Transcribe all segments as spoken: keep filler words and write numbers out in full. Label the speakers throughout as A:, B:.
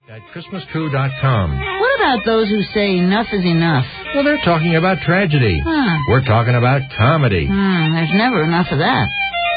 A: At Christmas True dot com.
B: What about those who say enough is enough?
A: Well, they're talking about tragedy.
B: Huh.
A: We're talking about comedy.
B: Hmm, there's never enough of that.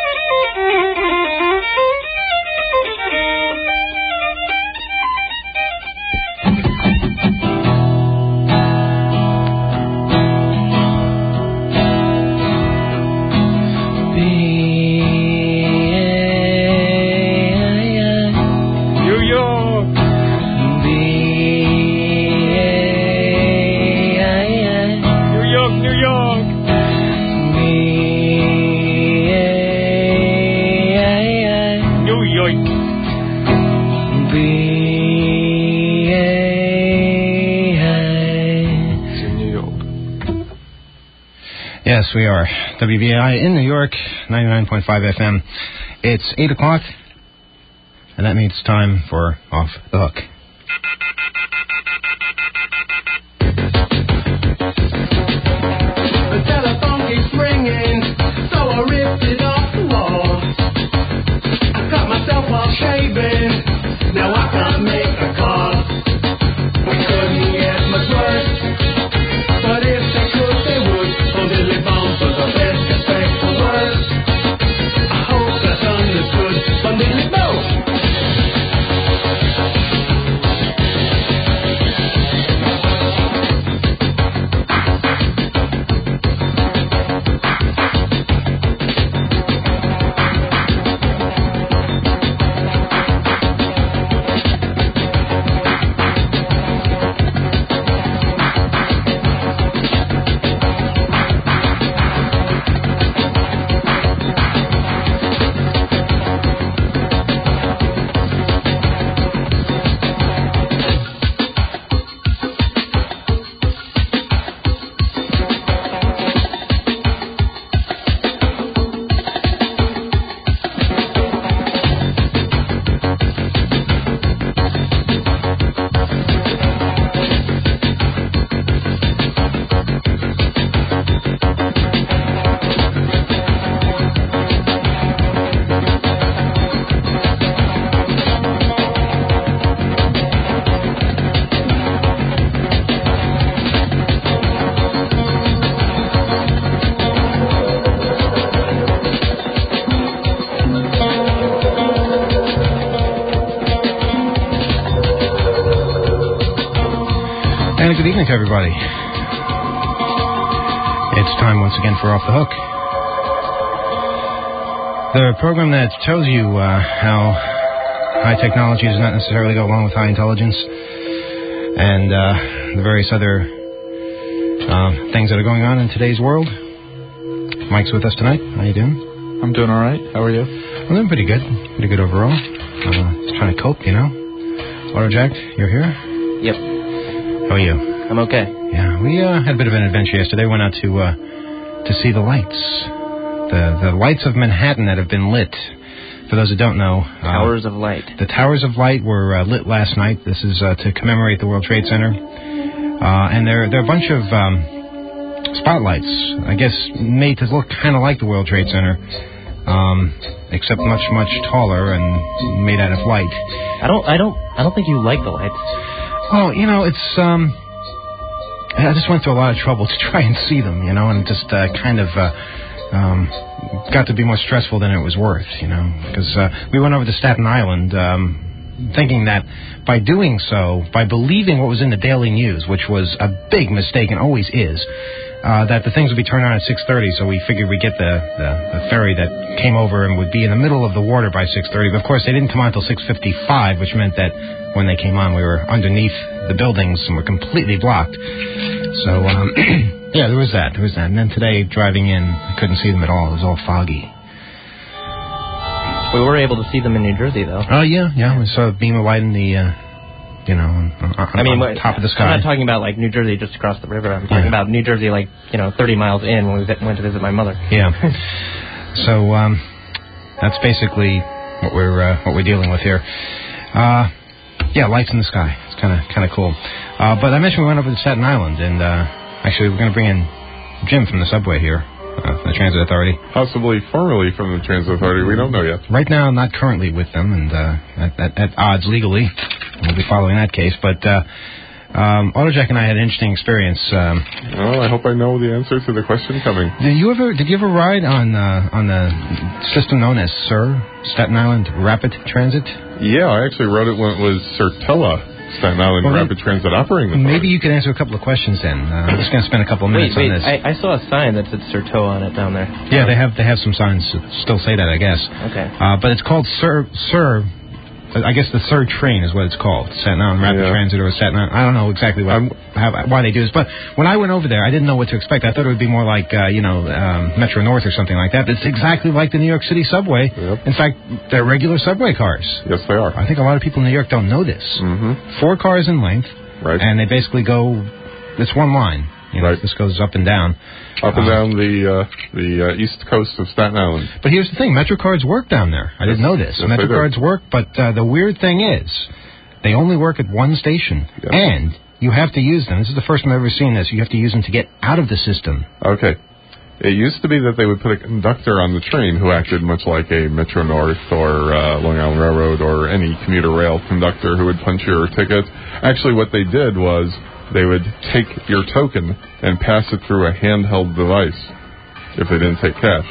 C: Yes, we are. W B A I in New York, ninety-nine point five F M. It's eight o'clock, and that means time for Off the Hook.
D: The telephone keeps ringing, so I ripped it off the wall. I cut myself while shaving, now I can't make a call. We couldn't get much worse, but if they could, they would. Only bound for the best respect for words. I hope that's understood. Only both.
C: Good evening to everybody. It's time once again for Off the Hook. The program that tells you uh, how high technology does not necessarily go along with high intelligence and uh, the various other uh, things that are going on in today's world. Mike's with us tonight. How you doing?
E: I'm doing all right. How are you?
C: I'm doing pretty good. Pretty good overall. Uh, just trying to cope, you know. Autojack, you're here?
F: Yep.
C: How are you?
F: I'm okay.
C: Yeah, we uh, had a bit of an adventure yesterday. Went out to uh, to see the lights, the the lights of Manhattan that have been lit. For those who don't know, uh,
F: Towers of Light.
C: The Towers of Light were uh, lit last night. This is uh, to commemorate the World Trade Center, uh, and they're they're a bunch of um, spotlights, I guess, made to look kind of like the World Trade Center, um, except much much taller and made out of light.
F: I don't I don't I don't think you like the lights.
C: Oh, you know, it's um. I just went through a lot of trouble to try and see them, you know, and just uh, kind of uh, um, got to be more stressful than it was worth, you know, because uh, we went over to Staten Island um, thinking that by doing so, by believing what was in the Daily News, which was a big mistake and always is, uh, that the things would be turned on at six thirty, so we figured we'd get the, the, the ferry that came over and would be in the middle of the water by six thirty. But, of course, they didn't come on until six fifty-five, which meant that when they came on, we were underneath the buildings and were completely blocked. So, um, yeah, there was that. There was that. And then today, driving in, I couldn't see them at all. It was all foggy.
F: We were able to see them in New Jersey, though.
C: Oh, yeah, yeah. We saw a beam of light in the, uh, you know, on, on,
F: I mean,
C: on top of the sky.
F: I'm not talking about, like, New Jersey just across the river. I'm talking yeah. about New Jersey, like, you know, thirty miles in when we went to visit my mother.
C: Yeah. So, um, that's basically what we're, uh, what we're dealing with here. Uh... Yeah, lights in the sky. It's kind of kind of cool. Uh, but I mentioned we went over to Staten Island, and uh, actually we're going to bring in Jim from the subway here, uh, from the Transit Authority.
E: Possibly formerly from the Transit Authority. We don't know yet.
C: Right now, not currently with them, and uh, at, at, at odds legally. we'll be following that case. But uh, um, AutoJack and I had an interesting experience. Um,
E: Well, I hope I know the answer to the question coming.
C: did you ever did you ever ride on uh, on the system known as S I R, Staten Island Rapid Transit?
E: Yeah, I actually wrote it when it was Sertella, Staten Island
C: Well,
E: Rapid Transit Operating Authority.
C: Maybe you could answer a couple of questions then. Uh, I'm just going to spend a couple of
F: Wait,
C: minutes
F: wait.
C: on this.
F: I, I saw a sign that said Serto on it down there.
C: Yeah, they have they have some signs that still say that, I guess.
F: Okay.
C: Uh, but it's called S I R, S I R. I guess the S I R train is what it's called. Staten Island Rapid
E: Yeah.
C: Transit or Staten Island. I don't know exactly what,
E: I'm-
C: how, why they do this. But when I went over there, I didn't know what to expect. I thought it would be more like, uh, you know, um, Metro North or something like that. But it's exactly like the New York City subway.
E: Yep.
C: In fact, they're regular subway cars.
E: Yes, they are.
C: I think a lot of people in New York don't know this.
E: Mm-hmm.
C: Four cars in length,
E: Right.
C: and they basically go, it's one line. You know,
E: Right.
C: this goes up and down.
E: Up and
C: Uh,
E: down the uh, the uh, east coast of Staten Island.
C: But here's the thing, MetroCards work down there. I didn't
E: Yes.
C: know this.
E: Yes, they do.
C: MetroCards work, but uh, the weird thing is, they only work at one station.
E: Yes.
C: And you have to use them. This is the first time I've ever seen this. You have to use them to get out of the system.
E: Okay. It used to be that they would put a conductor on the train who acted much like a Metro North or uh, Long Island Railroad or any commuter rail conductor who would punch your ticket. Actually, what they did was they would take your token and pass it through a handheld device if they didn't take cash.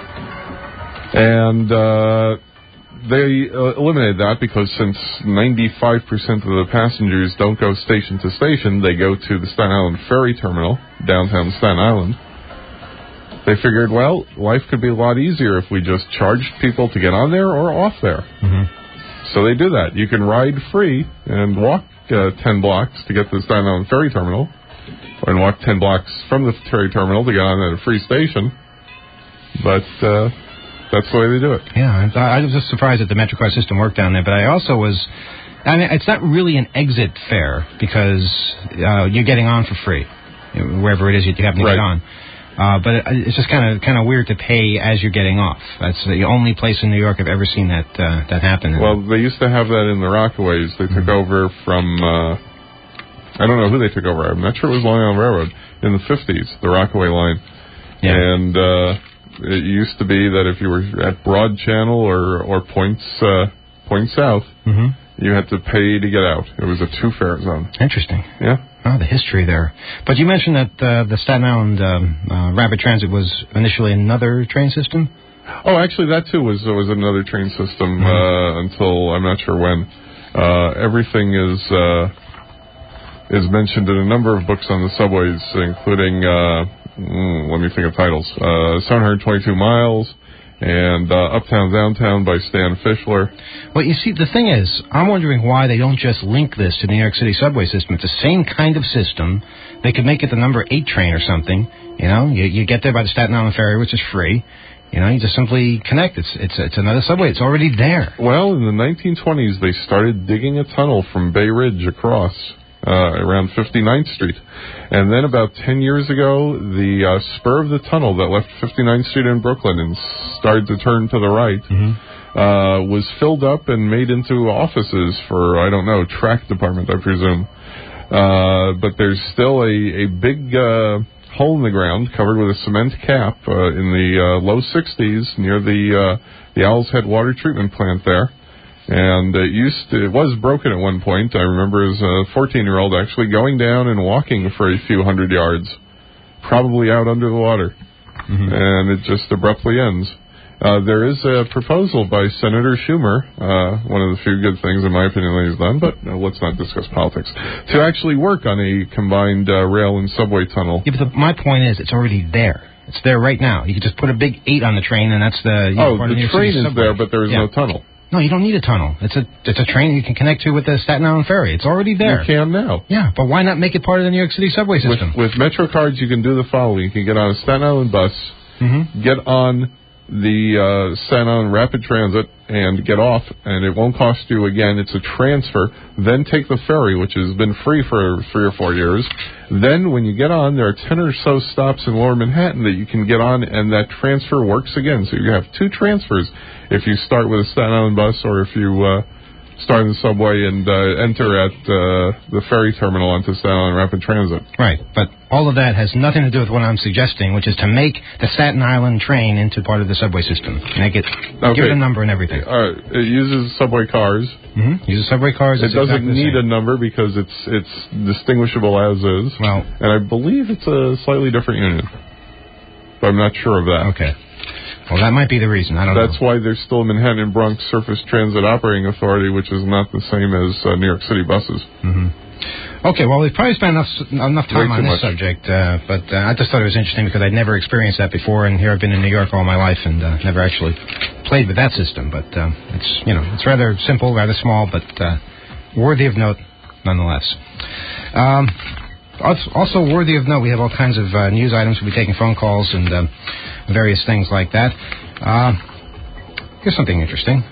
E: And uh, they uh, eliminated that because since ninety-five percent of the passengers don't go station to station, they go to the Staten Island Ferry Terminal, downtown Staten Island. They figured, well, life could be a lot easier if we just charged people to get on there or off there.
C: Mm-hmm.
E: So they do that. You can ride free and walk uh, ten blocks to get to the Staten Island Ferry Terminal, and walk ten blocks from the ferry terminal to get on at a free station. But uh, that's the way they do it.
C: Yeah, I, I was just surprised that the MetroCard system worked down there, but I also was... I mean, it's not really an exit fare because uh, you're getting on for free, wherever it is you happen to
E: Right.
C: get on. Uh, but it, it's just kind of kind of weird to pay as you're getting off. That's the only place in New York I've ever seen that uh, that happen.
E: Well, they used to have that in the Rockaways. They took over from, uh, I don't know who they took over. I'm not sure it was Long Island Railroad in the fifties, the Rockaway line.
C: Yeah.
E: And uh, it used to be that if you were at Broad Channel or, or Points, uh, Point South,
C: hmm
E: you had to pay to get out. It was a two-fare zone.
C: Interesting.
E: Yeah.
C: Oh, the history there. But you mentioned that uh, the Staten Island um, uh, Rapid Transit was initially another train system?
E: Oh, actually, that too was was another train system
C: Mhm.
E: uh, until I'm not sure when. Uh, everything is uh, is mentioned in a number of books on the subways, including uh, mm, let me think of titles: uh, seven hundred twenty-two miles and uh, Uptown Downtown by Stan Fischler.
C: Well, you see, the thing is, I'm wondering why they don't just link this to the New York City subway system. It's the same kind of system. They could make it the number eight train or something. You know, you, you get there by the Staten Island Ferry, which is free. You know, you just simply connect. It's it's it's another subway. It's already there.
E: Well, in the nineteen twenties, they started digging a tunnel from Bay Ridge across uh, around fifty-ninth Street. And then about ten years ago, the uh, spur of the tunnel that left fifty-ninth Street in Brooklyn and started to turn to the right
C: Mm-hmm.
E: uh, was filled up and made into offices for, I don't know, track department, I presume. Uh, but there's still a, a big uh, hole in the ground covered with a cement cap uh, in the uh, low sixties near the uh, the Owl's Head water treatment plant there. And it used to, it was broken at one point. I remember as a fourteen-year-old actually going down and walking for a few hundred yards, probably out under the water.
C: Mm-hmm.
E: And it just abruptly ends. Uh, there is a proposal by Senator Schumer, uh, one of the few good things, in my opinion, that he's done, but uh, let's not discuss politics, to actually work on a combined uh, rail and subway tunnel.
C: Yeah, but the, my point is, it's already there. It's there right now. You could just put a big eight on the train, and that's the... You know,
E: Oh,
C: part of New
E: the
C: York City
E: train is
C: subway.
E: there, but there is
C: Yeah.
E: no tunnel.
C: No, you don't need a tunnel. It's a it's a train you can connect to with the Staten Island Ferry. It's already there.
E: You can now.
C: Yeah, but why not make it part of the New York City subway
E: With,
C: system?
E: with MetroCards, you can do the following. You can get on a Staten Island bus,
C: Mm-hmm.
E: get on the uh, Staten Island Rapid Transit, and get off, and it won't cost you, again, it's a transfer. Then take the ferry, which has been free for three or four years. Then when you get on, there are ten or so stops in Lower Manhattan that you can get on, and that transfer works again. So you have two transfers if you start with a Staten Island bus or if you uh, start in the subway and uh, enter at uh, the ferry terminal onto Staten Island Rapid Transit.
C: Right, but all of that has nothing to do with what I'm suggesting, which is to make the Staten Island train into part of the subway system. Make it,
E: Okay.
C: give it a number and everything.
E: Uh, it uses subway cars.
C: Mm-hmm. Uses subway cars.
E: It
C: it's
E: doesn't
C: exactly the
E: need
C: same.
E: a number because it's it's distinguishable as is.
C: Well,
E: and I believe it's a slightly different unit, but I'm not sure of that.
C: okay. Well, that might be the reason. I don't
E: That's
C: know.
E: why there's still Manhattan and Bronx Surface Transit Operating Authority, which is not the same as uh, New York City buses.
C: Mm-hmm. Okay, well, we've probably spent enough enough time
E: Way
C: on
E: too
C: this
E: much.
C: subject, uh, but uh, I just thought it was interesting because I'd never experienced that before, and here I've been in New York all my life and uh, never actually played with that system. But um, it's you know it's rather simple, rather small, but uh, worthy of note nonetheless. Um, also worthy of note, we have all kinds of uh, news items. We'll be taking phone calls and um, various things like that. Uh, here's something interesting.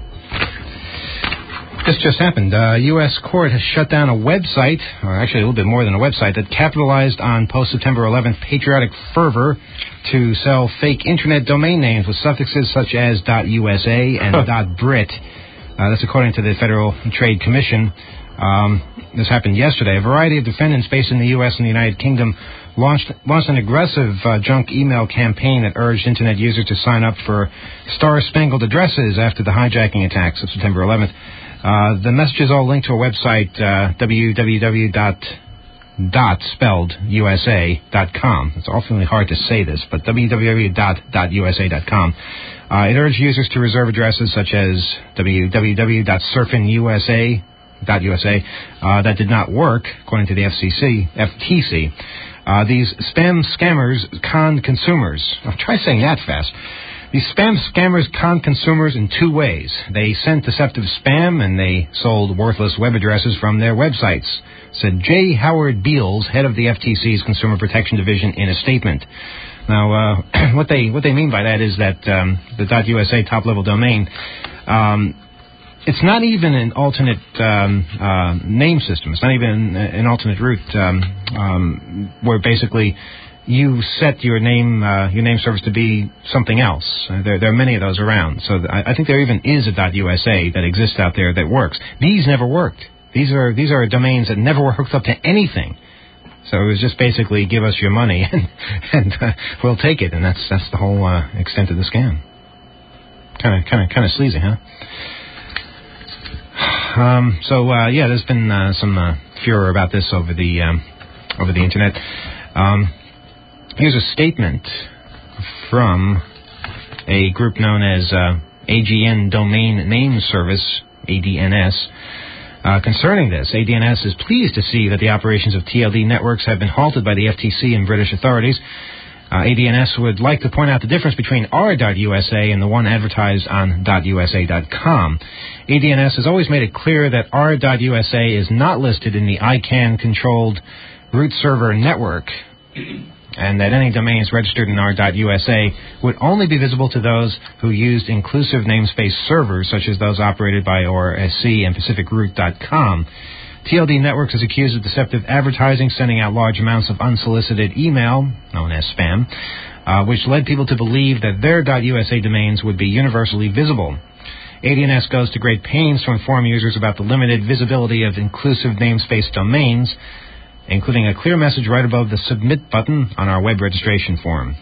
C: This just happened. A U S court has shut down a website, or actually a little bit more than a website, that capitalized on post-September eleventh patriotic fervor to sell fake internet domain names with suffixes such as .usa and .brit. Uh, that's according to the Federal Trade Commission. Um, this happened yesterday. A variety of defendants based in the U S and the United Kingdom launched launched an aggressive uh, junk email campaign that urged Internet users to sign up for star-spangled addresses after the hijacking attacks of September eleventh. Uh, the messages all linked to a website, uh, www. Dot spelled U S A dot com. It's awfully hard to say this, but www dot U S A dot com. Uh, it urged users to reserve addresses such as www dot surfin U S A dot U S A. Uh, that did not work, according to the F C C, F T C. Uh, these spam scammers conned consumers. I'll try saying that fast. These spam scammers conned consumers in two ways. They sent deceptive spam and they sold worthless web addresses from their websites, said J. Howard Beals, head of the F T C's Consumer Protection Division, in a statement. Now, uh, what they what they mean by that is that um, the .usa top-level domain, um, it's not even an alternate um, uh, name system. It's not even an alternate route um, um, where basically you set your name uh, your name service to be something else. Uh, there, there are many of those around. So th- I, I think there even is a .usa that exists out there that works. These never worked. These are these are domains that never were hooked up to anything. So it was just basically give us your money and and uh, we'll take it, and that's that's the whole uh, extent of the scam. Kind of kind of kind of sleazy, huh? Um, so uh, yeah, there's been uh, some uh, furor about this over the um, over the internet. Um, Here's a statement from a group known as uh, A G N Domain Name Service, A D N S. Uh, concerning this, A D N S is pleased to see that the operations of T L D networks have been halted by the F T C and British authorities. Uh, A D N S would like to point out the difference between r dot U S A and the one advertised on .u s a dot com. A D N S has always made it clear that r dot U S A is not listed in the I CANN-controlled root server network, and that any domains registered in r dot U S A would only be visible to those who used inclusive namespace servers, such as those operated by O R S C and Pacific Root dot com. T L D Networks is accused of deceptive advertising, sending out large amounts of unsolicited email, known as spam, uh, which led people to believe that their .usa domains would be universally visible. A D N S goes to great pains to inform users about the limited visibility of inclusive namespace domains, including a clear message right above the submit button on our web registration form.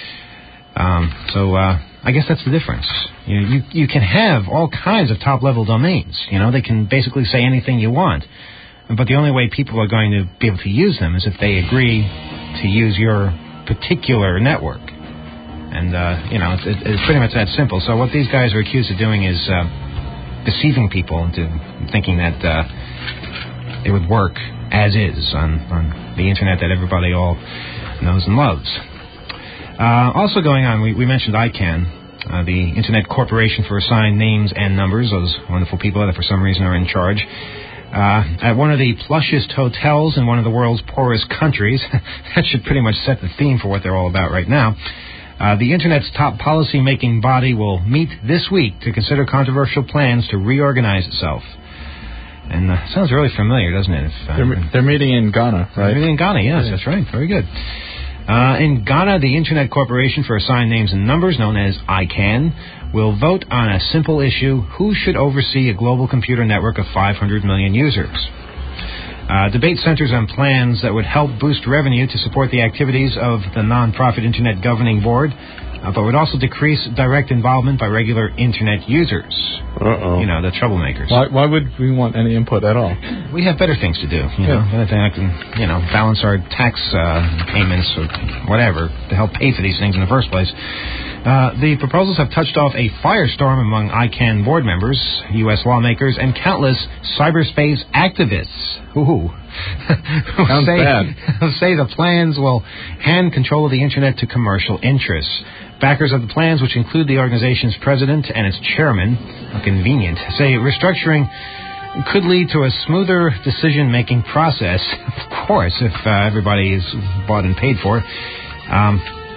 C: Um, so uh, I guess that's the difference. You, you you can have all kinds of top-level domains. You know, they can basically say anything you want. But the only way people are going to be able to use them is if they agree to use your particular network. And, uh, you know, it's, it's pretty much that simple. So what these guys are accused of doing is uh, deceiving people into thinking that uh, it would work as is on, on the Internet that everybody all knows and loves. Uh, also going on, we, we mentioned I CANN, uh, the Internet Corporation for Assigned Names and Numbers, those wonderful people that for some reason are in charge. Uh, at one of the plushest hotels in one of the world's poorest countries, that should pretty much set the theme for what they're all about right now. Uh, the Internet's top policy-making body will meet this week to consider controversial plans to reorganize itself. And uh, sounds really familiar, doesn't it? If, uh,
G: they're, they're meeting in Ghana, right?
C: They're meeting in Ghana, yes, yeah. That's right. Very good. Uh, in Ghana, the Internet Corporation for Assigned Names and Numbers, known as I CANN, will vote on a simple issue: who should oversee a global computer network of five hundred million users? Uh, debate centers on plans that would help boost revenue to support the activities of the nonprofit Internet Governing Board, uh, but would also decrease direct involvement by regular Internet users.
E: Uh-oh.
C: You know, the troublemakers.
G: Why, why would we want any input at all?
C: We have better things to do, you know.
G: Yeah.
C: Anything I can, you know, balance our tax uh, payments or whatever to help pay for these things in the first place. Uh, the proposals have touched off a firestorm among I CANN board members, U S lawmakers, and countless cyberspace activists who, who
G: Sounds
C: say,
G: bad.
C: say the plans will hand control of the Internet to commercial interests. Backers of the plans, which include the organization's president and its chairman, convenient, say restructuring could lead to a smoother decision-making process, of course, if uh, everybody is bought and paid for. Um,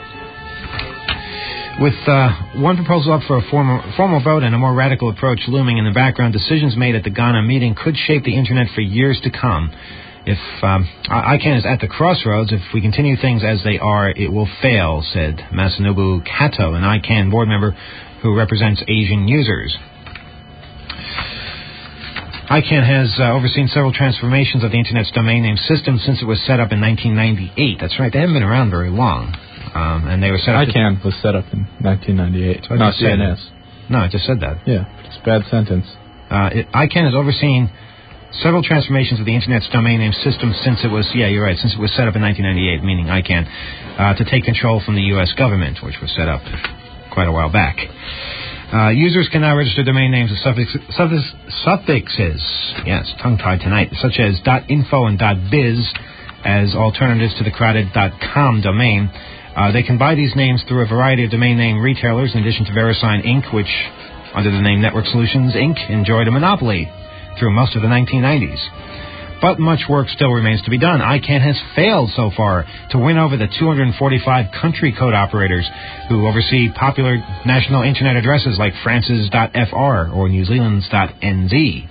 C: With uh, one proposal up for a formal, formal vote and a more radical approach looming in the background, decisions made at the Ghana meeting could shape the Internet for years to come. If um, I CANN is at the crossroads, if we continue things as they are, it will fail, said Masanobu Kato, an I CANN board member who represents Asian users. I CANN has uh, overseen several transformations of the Internet's domain name system since it was set up in nineteen ninety-eight. That's right, they haven't been around very long. Um, and they were set up...
G: I CANN was set up in nineteen ninety-eight,
C: So I
G: not
C: just said
G: D N S.
C: No, I just said that.
G: Yeah, it's a bad sentence.
C: Uh, it, I CANN has overseen several transformations of the Internet's domain name system since it was... Yeah, you're right, since it was set up in nineteen ninety-eight, meaning I CANN, uh, to take control from the U S government, which was set up quite a while back. Uh, users can now register domain names with suffix, suffix, suffixes, yes, tongue-tied tonight, such as .info and .biz as alternatives to the crowded .com domain. Uh, they can buy these names through a variety of domain name retailers, in addition to VeriSign Incorporated, which, under the name Network Solutions Incorporated, enjoyed a monopoly through most of the nineteen nineties. But much work still remains to be done. I CANN has failed so far to win over the two hundred forty-five country code operators who oversee popular national Internet addresses like France's .fr or New Zealand's .nz.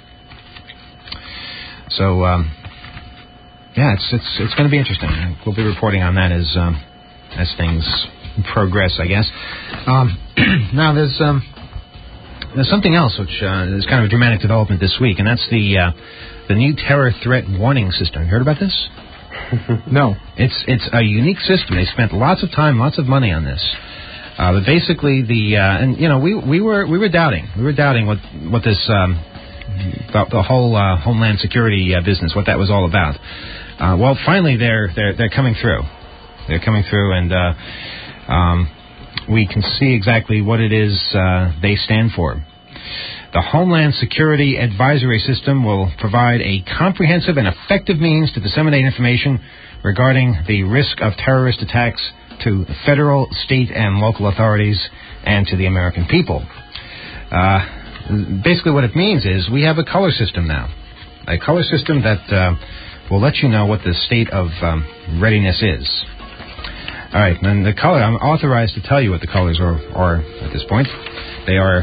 C: So, um, yeah, it's it's it's going to be interesting. We'll be reporting on that as um, as things progress, I guess. Um, now, there's um, there's something else which uh, is kind of a dramatic development this week, and that's the uh, the new terror threat warning system. You heard about this?
G: No.
C: It's it's a unique system. They spent lots of time, lots of money on this. Uh, but basically, the uh, and you know we we were we were doubting we were doubting what what this um, the, the whole uh, Homeland Security uh, business, what that was all about. Uh, well, finally, they're they're they're coming through. They're coming through, and uh, um, we can see exactly what it is uh, they stand for. The Homeland Security Advisory System will provide a comprehensive and effective means to disseminate information regarding the risk of terrorist attacks to federal, state, and local authorities and to the American people. Uh, basically what it means is we have a color system now. A color system that uh, will let you know what the state of um, readiness is. All right, and the color, I'm authorized to tell you what the colors are, are at this point. They are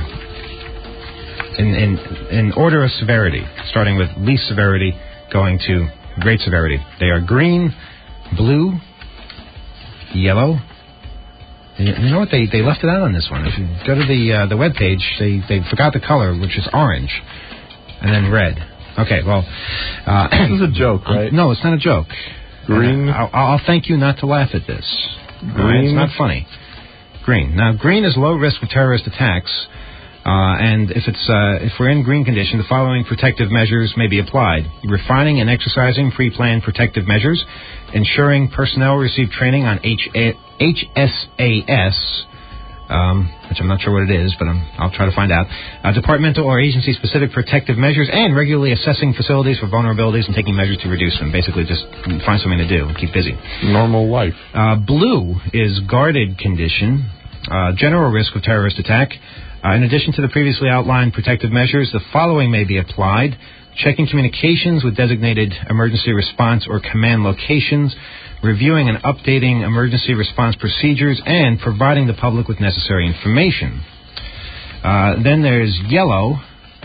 C: in, in, in order of severity, starting with least severity, going to great severity. They are green, blue, yellow. You, you know what? They, they left it out on this one. If you go to the uh, the web page, they, they forgot the color, which is orange, and then red. Okay, well... Uh,
G: this is a joke, right?
C: Uh, no, it's not a joke.
E: Green.
C: Uh, I'll, I'll thank you not to laugh at this.
E: Green.
C: Right? It's not funny. Green. Now, green is low risk of terrorist attacks. Uh, and if it's uh, if we're in green condition, the following protective measures may be applied: refining and exercising pre-planned protective measures, ensuring personnel receive training on H S A S, um, which I'm not sure what it is, but I'm, I'll try to find out, uh, departmental or agency-specific protective measures, and regularly assessing facilities for vulnerabilities and taking measures to reduce them. Basically, just find something to do and keep busy.
E: Normal life.
C: Uh, blue is guarded condition, uh, general risk of terrorist attack. Uh, in addition to the previously outlined protective measures, the following may be applied: checking communications with designated emergency response or command locations, reviewing and updating emergency response procedures, and providing the public with necessary information. Uh, then there's yellow,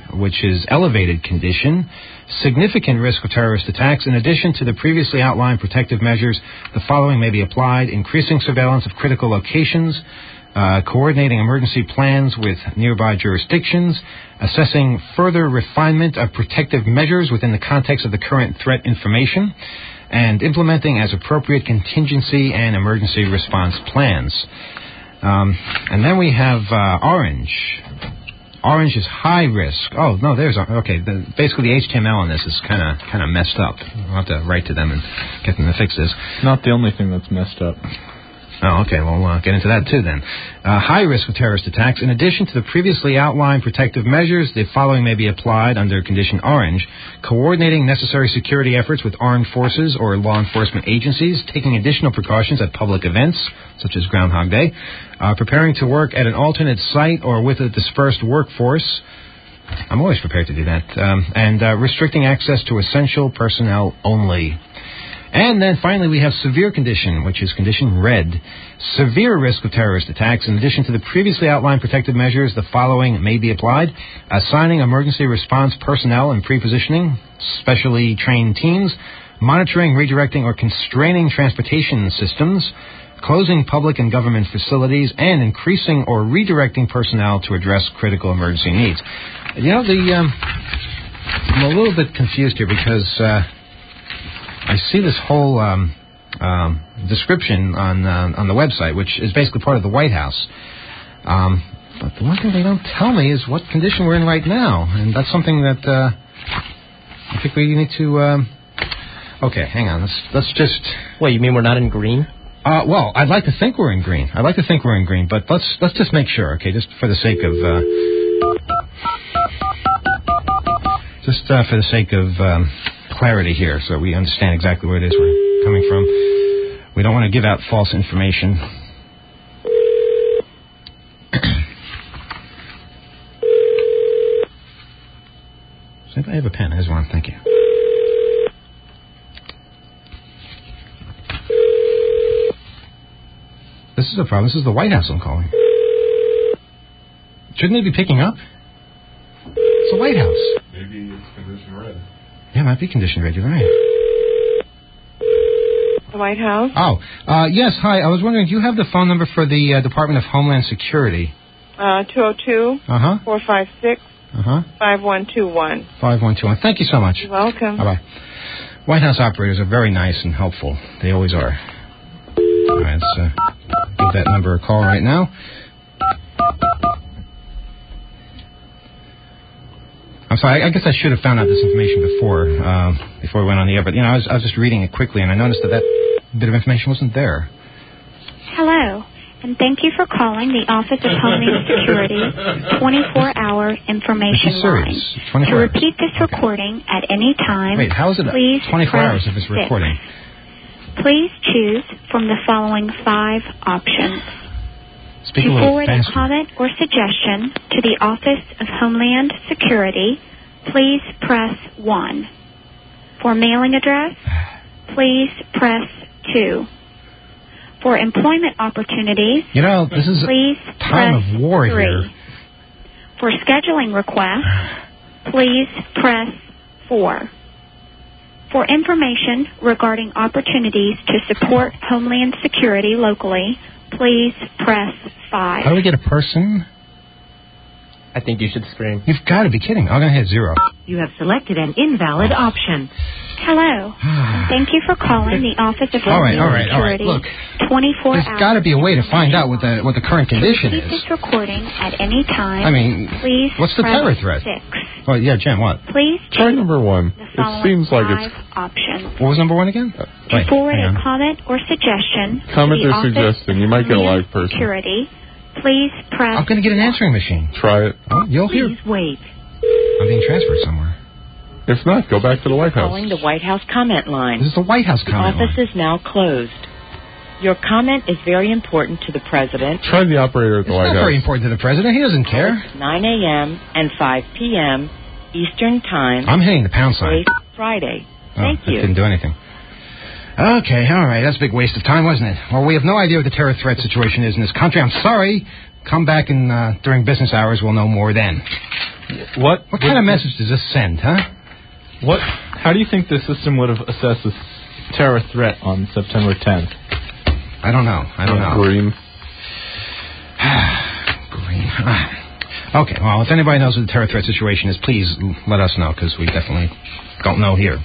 C: which is elevated condition, significant risk of terrorist attacks. In addition to the previously outlined protective measures, the following may be applied: increasing surveillance of critical locations, uh, coordinating emergency plans with nearby jurisdictions, assessing further refinement of protective measures within the context of the current threat information, and implementing as appropriate contingency and emergency response plans. Um, and then we have uh, Orange. Orange is high risk. Oh, no, there's... Okay, the, basically the H T M L on this is kind of kind of messed up. I'll have to write to them and get them to fix this.
G: Not the only thing that's messed up.
C: Oh, okay. Well, we'll uh, get into that, too, then. Uh, high risk of terrorist attacks. In addition to the previously outlined protective measures, the following may be applied under condition orange: coordinating necessary security efforts with armed forces or law enforcement agencies, taking additional precautions at public events, such as Groundhog Day, uh, preparing to work at an alternate site or with a dispersed workforce. I'm always prepared to do that. Um, and uh, restricting access to essential personnel only. And then finally we have severe condition, which is condition red. Severe risk of terrorist attacks. In addition to the previously outlined protective measures, the following may be applied: assigning emergency response personnel and pre-positioning specially trained teams, monitoring, redirecting, or constraining transportation systems, closing public and government facilities, and increasing or redirecting personnel to address critical emergency needs. You know, the um, I'm a little bit confused here because... Uh, I see this whole um, um, description on uh, on the website, which is basically part of the White House. Um, but the one thing they don't tell me is what condition we're in right now, and that's something that uh, I think we need to. Um, okay, hang on. Let's let's just.
F: Wait, you mean we're not in green?
C: Uh, well, I'd like to think we're in green. I'd like to think we're in green, but let's let's just make sure, okay? Just for the sake of. Uh, just uh, for the sake of. Um, clarity here, so we understand exactly where it is we're coming from. We don't want to give out false information. Does anybody have a pen? Here's one. Thank you. This is a problem. This is the White House I'm calling. Shouldn't they be picking up? It's the White House.
E: Maybe it's condition red.
C: Yeah, it might be condition red. You're right.
H: The White House?
C: Oh, uh, yes, hi. I was wondering, do you have the phone number for the uh, Department of Homeland Security?
H: Uh, two oh two,
C: Uh-huh.
H: four five six,
C: Uh-huh.
H: five one two one.
C: five one two one. Thank you so much.
H: You're welcome.
C: Bye-bye. White House operators are very nice and helpful. They always are. All right, let's uh, give that number a call right now. I'm sorry, I guess I should have found out this information before, um, before we went on the air, but, you know, I was, I was just reading it quickly, and I noticed that that bit of information wasn't there.
I: Hello, and thank you for calling the Office of Homeland Security twenty-four hour information line. To repeat this recording at any time,
C: Wait, how is it
I: please
C: twenty-four
I: press
C: hours if it's
I: six.
C: recording?
I: Please choose from the following five options.
C: Speak
I: to
C: a little
I: forward
C: faster.
I: a comment or suggestion to the Office of Homeland Security, please press one. For mailing address, please press two. For employment opportunities,
C: You know, this is
I: please
C: a time
I: press
C: of war
I: three.
C: here.
I: For scheduling requests, please press four. For information regarding opportunities to support Homeland Security locally, please press five.
C: How do we get a person?
F: I think you should scream.
C: You've got to be kidding. I'm going to hit zero.
J: You have selected an invalid option.
I: Hello. and Thank you for calling the Office of
C: All right,
I: Homeland
C: all right, all right.
I: Security.
C: Look,
I: twenty-four
C: there's
I: hours.
C: got to be a way to find out what the what the current condition
I: Keep
C: is.
I: this recording at any time.
C: I mean,
I: please
C: what's the
I: press
C: terror threat?
I: Six.
C: Well, yeah, Jen, what?
I: Please
E: Try
I: choose
E: number one.
I: the
E: It
I: following
E: seems like
I: five
E: it's
I: options.
C: What was number one again?
E: Uh,
I: To
C: Wait,
I: forward
C: hang
I: a
C: on.
I: comment or suggestion
E: Comment
I: to the
E: or
I: Office
E: suggestion. You
I: of
E: might get a
I: Homeland
E: live person.
I: Security, please press.
C: I'm going to get an answering machine.
E: try it.
C: Oh, you'll hear.
J: Please wait.
C: I'm being transferred somewhere.
E: If not, go back to the White House.
J: Calling the White House comment line.
C: This is the White House
J: The
C: comment
J: office
C: line.
J: is now closed. Your comment is very important to the President.
E: Try the operator at the
C: It's
E: White
C: not
E: House.
C: very important to the president. He doesn't care.
J: nine a.m. and five p.m. Eastern Time.
C: I'm hitting the pound sign.
J: Friday.
C: Oh,
J: Thank
C: that
J: you.
C: didn't do anything. Okay, all right. That's a big waste of time, wasn't it? Well, we have no idea what the terror threat situation is in this country. I'm sorry, come back in uh, during business hours. We'll know more then.
G: What?
C: What kind of message does this send, huh?
G: What? How do you think the system would have assessed this terror threat on September tenth?
C: I don't know. I don't know.
E: Green.
C: Green. Okay, well, if anybody knows what the terror threat situation is, please let us know, because we definitely don't know here.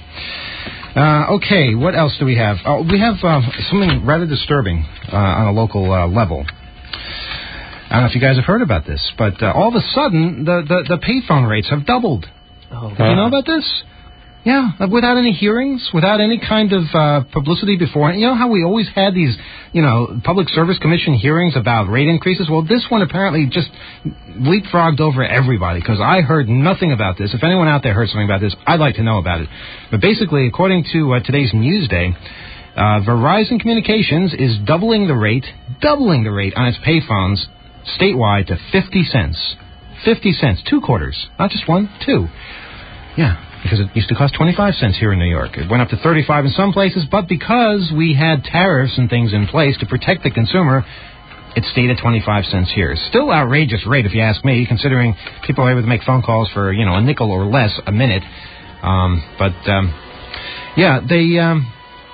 C: Uh, okay, what else do we have? Oh, we have uh, something rather disturbing uh, on a local uh, level. I don't know if you guys have heard about this, but uh, all of a sudden, the, the, the payphone rates have doubled.
F: Oh,
C: Did you know about this? Yeah, without any hearings, without any kind of uh, publicity before. You know how we always had these, you know, Public Service Commission hearings about rate increases? Well, this one apparently just leapfrogged over everybody, because I heard nothing about this. If anyone out there heard something about this, I'd like to know about it. But basically, according to uh, today's Newsday, uh, Verizon Communications is doubling the rate, doubling the rate on its payphones statewide to fifty cents. fifty cents, two quarters, not just one, two. Yeah. Because it used to cost twenty-five cents here in New York. It went up to thirty-five in some places, but because we had tariffs and things in place to protect the consumer, it stayed at twenty-five cents here. Still outrageous rate, if you ask me, considering people are able to make phone calls for, you know, a nickel or less a minute. Um, but, um, yeah, they, um,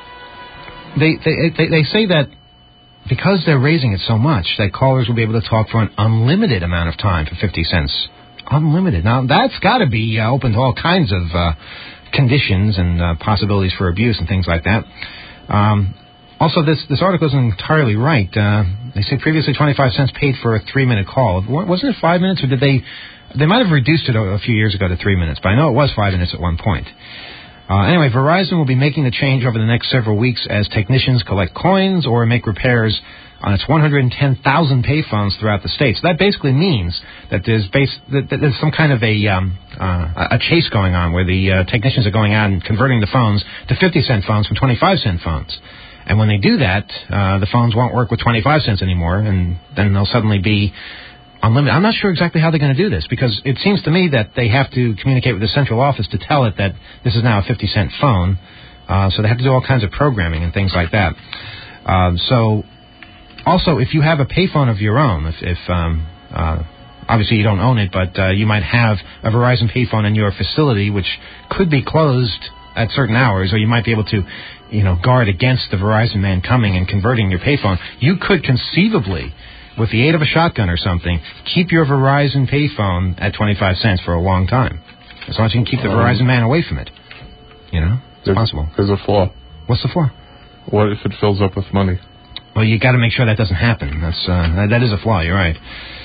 C: they, they, they, they say that because they're raising it so much, that callers will be able to talk for an unlimited amount of time for fifty cents. Unlimited. Now, that's got to be uh, open to all kinds of uh, conditions and uh, possibilities for abuse and things like that. Um, also, this, this article isn't entirely right. Uh, they say previously twenty-five cents paid for a three-minute call. Wasn't it five minutes, or did they... They might have reduced it a, a few years ago to three minutes, but I know it was five minutes at one point. Uh, anyway, Verizon will be making the change over the next several weeks as technicians collect coins or make repairs on its one hundred ten thousand payphones throughout the state. So that basically means that there's base, that, that there's some kind of a um, uh, a chase going on where the uh, technicians are going out and converting the phones to fifty cent phones from twenty-five cent phones. And when they do that, uh, the phones won't work with twenty-five cents anymore, and then they'll suddenly be unlimited. I'm not sure exactly how they're going to do this, because it seems to me that they have to communicate with the central office to tell it that this is now a fifty cent phone. Uh, so they have to do all kinds of programming and things like that. Uh, so... Also, if you have a payphone of your own, if, if um, uh, obviously you don't own it, but uh, you might have a Verizon payphone in your facility, which could be closed at certain hours, or you might be able to, you know, guard against the Verizon man coming and converting your payphone. You could conceivably, with the aid of a shotgun or something, keep your Verizon payphone at twenty-five cents for a long time, as long as you can keep the Verizon man away from it. You know, it's
E: there's,
C: possible.
E: There's a flaw.
C: What's the flaw?
E: What if it fills up with money?
C: Well, you got to make sure that doesn't happen. That's uh, that, that is a flaw. You're right.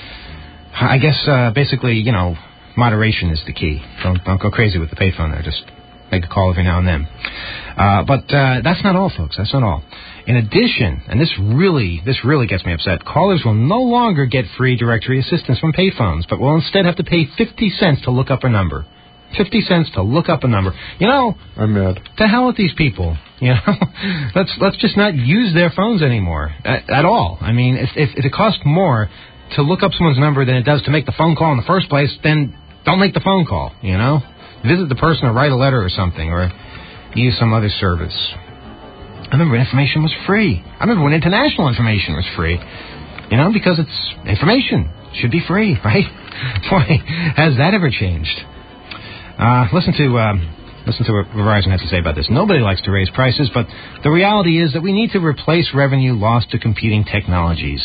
C: I guess uh, basically, you know, moderation is the key. Don't don't go crazy with the payphone there. Just make a call every now and then. Uh, but uh, that's not all, folks. That's not all. In addition, and this really this really gets me upset, callers will no longer get free directory assistance from payphones, but will instead have to pay fifty cents to look up a number. fifty cents to look up a number. You know,
E: I'm mad.
C: To hell with these people. You know, let's let's just not use their phones anymore at, at all. I mean, if, if if it costs more to look up someone's number than it does to make the phone call in the first place, then don't make the phone call. You know, visit the person or write a letter or something, or use some other service. I remember information was free. I remember when international information was free. You know, because it's information should be free, right? Boy, has that ever changed? Uh, listen to um, listen to what Verizon has to say about this. Nobody likes to raise prices, but the reality is that we need to replace revenue lost to competing technologies.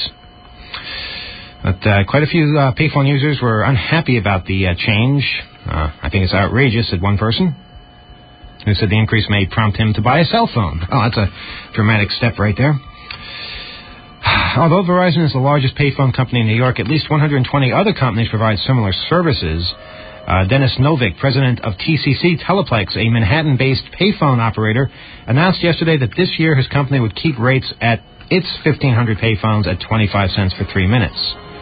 C: But uh, quite a few uh, payphone users were unhappy about the uh, change. Uh, I think it's outrageous, said one person, who said the increase may prompt him to buy a cell phone. Oh, that's a dramatic step right there. Although Verizon is the largest payphone company in New York, at least one hundred twenty other companies provide similar services. Uh, Dennis Novick, president of T C C Teleplex, a Manhattan-based payphone operator, announced yesterday that this year his company would keep rates at its fifteen hundred payphones at twenty-five cents for three minutes.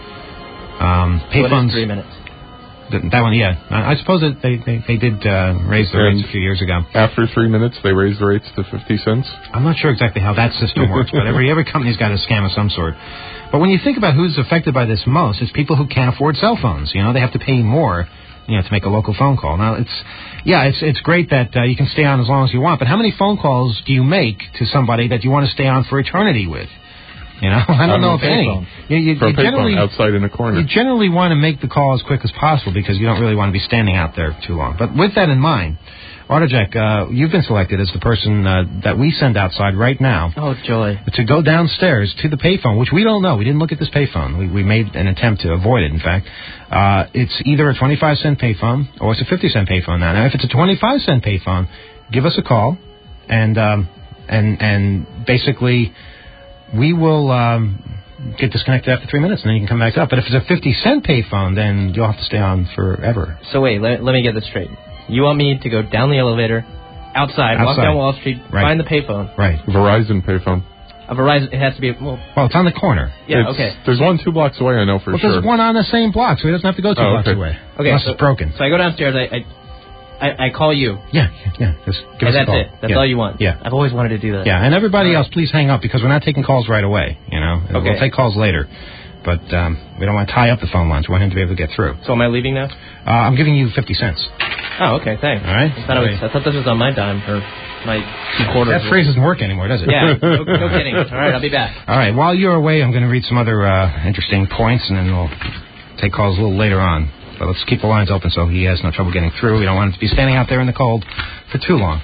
C: Um, payphones.
F: What is three minutes?
C: Th- that one, yeah. I suppose that they, they, they did uh, raise the rates a few years ago.
E: After three minutes, they raised the rates to fifty cents?
C: I'm not sure exactly how that system works, but every every company's got a scam of some sort. But when you think about who's affected by this most, it's people who can't afford cell phones. You know, they have to pay more, you know, to make a local phone call. Now, it's, yeah, it's it's great that uh, you can stay on as long as you want, but how many phone calls do you make to somebody that you want to stay on for eternity with? You know, I don't know if any. You, you,
E: For a
C: you generally
E: payphone outside in a corner.
C: You generally want to make the call as quick as possible because you don't really want to be standing out there too long. But with that in mind, Autojack, uh, you've been selected as the person uh, that we send outside right now.
F: Oh, joy.
C: To go downstairs to the payphone, which we don't know. We didn't look at this payphone. We, we made an attempt to avoid it, in fact. Uh, it's either a twenty-five cent payphone or it's a fifty cent payphone now. Now, if it's a twenty-five cent payphone, give us a call, and um, and and basically we will um, get disconnected after three minutes, and then you can come back up. But if it's a fifty cent payphone, then you'll have to stay on forever.
F: So wait, let, let me get this straight. You want me to go down the elevator, outside, outside. walk down Wall Street,
C: right.
F: find the payphone.
C: Right.
E: Verizon payphone.
F: A Verizon, it has to be... Well,
C: well it's on the corner.
F: Yeah,
E: it's,
F: okay.
E: There's one two blocks away, I know for
C: well,
E: sure.
C: There's one on the same block, so he doesn't have to go two
E: oh,
C: blocks
E: okay.
C: away.
F: Okay,
C: Unless
F: so,
C: it's broken.
F: So I go downstairs, I I, I, I call you.
C: Yeah, yeah. Just give
F: and
C: us
F: that's
C: a call.
F: it. That's
C: yeah.
F: all you want.
C: Yeah.
F: I've always wanted to do that.
C: Yeah, and everybody
F: right.
C: else, please hang up because we're not taking calls right away, you know.
F: Okay.
C: We'll take calls later. But um, we don't want to tie up the phone lines. We want him to be able to get through.
F: So am I leaving now?
C: Uh, I'm giving you fifty cents.
F: Oh, okay, thanks.
C: All right.
F: I thought, it was, I thought this was on my dime or my two quarters.
C: That phrase doesn't work anymore, does it?
F: Yeah, no, no kidding. All right, I'll be back.
C: All right, while you're away, I'm going to read some other uh, interesting points, and then we'll take calls a little later on. But let's keep the lines open so he has no trouble getting through. We don't want him to be standing out there in the cold for too long.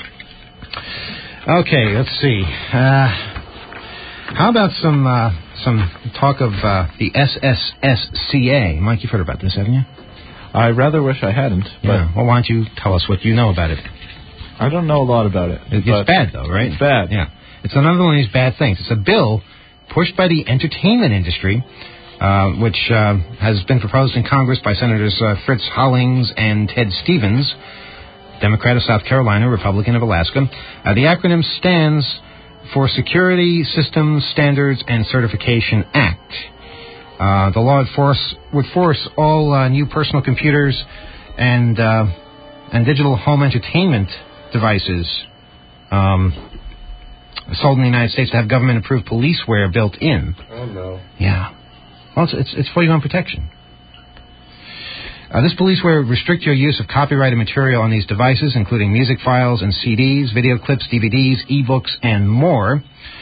C: Okay, let's see. Uh, how about some uh, some talk of uh, the S S S C A? Mike, you've heard about this, haven't you?
G: I rather wish I hadn't. But
C: yeah. Well, why don't you tell us what you know about it?
G: I don't know a lot about it.
C: It's bad, though, right?
G: It's bad.
C: Yeah. It's another one of these bad things. It's a bill pushed by the entertainment industry, uh, which uh, has been proposed in Congress by Senators uh, Fritz Hollings and Ted Stevens, Democrat of South Carolina, Republican of Alaska. Uh, the acronym stands for Security Systems Standards and Certification Act. Uh, the law would force, would force all uh, new personal computers and uh, and digital home entertainment devices um, sold in the United States to have government-approved policeware built in.
E: Oh, no.
C: Yeah. Well, it's, it's, it's for your own protection. Uh, this policeware would restrict your use of copyrighted material on these devices, including music files and C Ds, video clips, D V Ds, e-books, and more.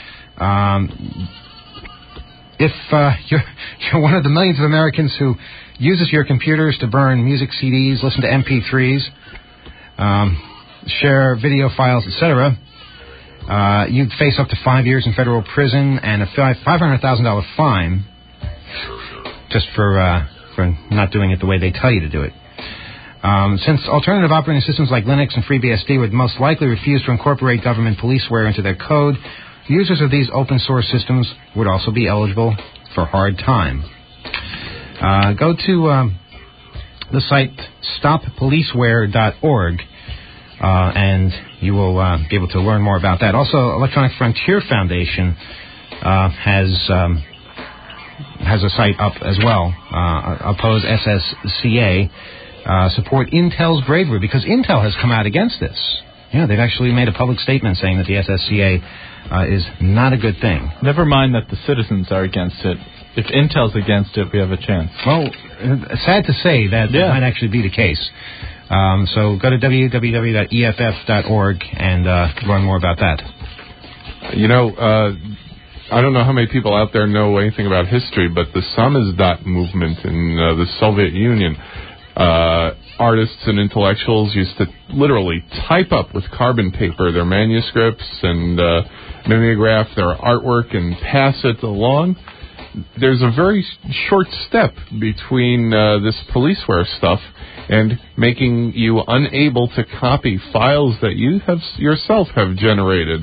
C: Um... If uh, you're, you're one of the millions of Americans who uses your computers to burn music C Ds, listen to M P threes, um, share video files, et cetera, uh, you'd face up to five years in federal prison and a five hundred thousand dollars fine just for uh, for not doing it the way they tell you to do it. Um, since alternative operating systems like Linux and FreeBSD would most likely refuse to incorporate government policeware into their code, users of these open source systems would also be eligible for hard time. Uh, go to um, the site stop policeware dot org uh, and you will uh, be able to learn more about that. Also, Electronic Frontier Foundation uh, has um, has a site up as well. Uh, oppose S S C A. Uh, support Intel's bravery because Intel has come out against this. Yeah, they've actually made a public statement saying that the S S C A uh, is not a good thing.
G: Never mind that the citizens are against it. If Intel's against it, we have a chance.
C: Well, uh, sad to say that
G: yeah.
C: that might actually be the case. Um, so go to w w w dot e f f dot org and uh, learn more about that.
E: You know, uh, I don't know how many people out there know anything about history, but the Samizdat movement in uh, the Soviet Union, uh, artists and intellectuals used to literally type up with carbon paper their manuscripts and uh, mimeograph their artwork and pass it along. There's a very short step between uh, this policeware stuff and making you unable to copy files that you have yourself have generated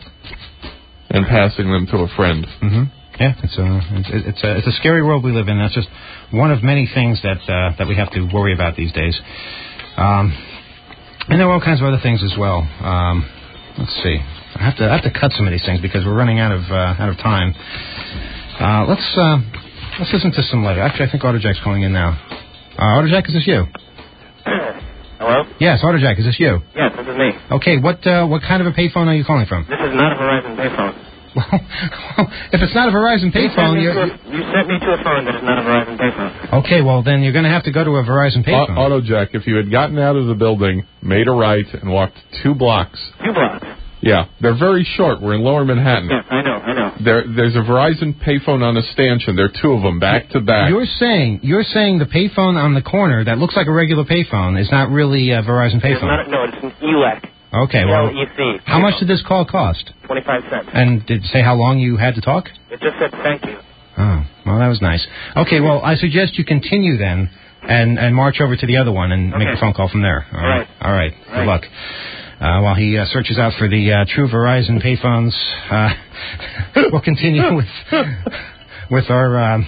E: and passing them to a friend.
C: Mm-hmm. Yeah, it's a it's, it's a it's a scary world we live in. That's just one of many things that uh, that we have to worry about these days. Um, and there are all kinds of other things as well. Um, let's see. I have to I have to cut some of these things because we're running out of uh, out of time. Uh, let's uh, let's listen to some later. Actually, I think Autojack's calling in now. Uh, Autojack, is this you?
K: Hello?
C: Yes, Autojack, is this you?
K: Yes, this is me.
C: Okay, what uh, what kind of a payphone are you calling from?
K: This is not a Verizon payphone.
C: Well, if it's not a Verizon payphone,
K: you,
C: you're...
K: a, you sent me to a phone that is not a Verizon payphone.
C: Okay, well, then you're going to have to go to a Verizon payphone.
E: Autojack, if you had gotten out of the building, made a right, and walked two blocks...
K: Two blocks.
E: Yeah, they're very short. We're in Lower Manhattan.
K: Yes, I know, I know.
E: There, there's a Verizon payphone on a stanchion. There are two of them back to back.
C: You're saying you're saying the payphone on the corner that looks like a regular payphone is not really a Verizon
K: It's
C: payphone.
K: not, no, it's an E L E C.
C: Okay, well,
K: E L E C.
C: how much did this call cost?
K: twenty-five cents.
C: And did it say how long you had to talk?
K: It just said thank you.
C: Oh, well, that was nice. Okay, well, I suggest you continue then and, and march over to the other one and make
K: Okay.
C: a phone call from there. All right. All right.
K: All
C: Good
K: right.
C: luck. Uh, while he uh, searches out for the uh, true Verizon payphones, uh, we'll continue with with our um,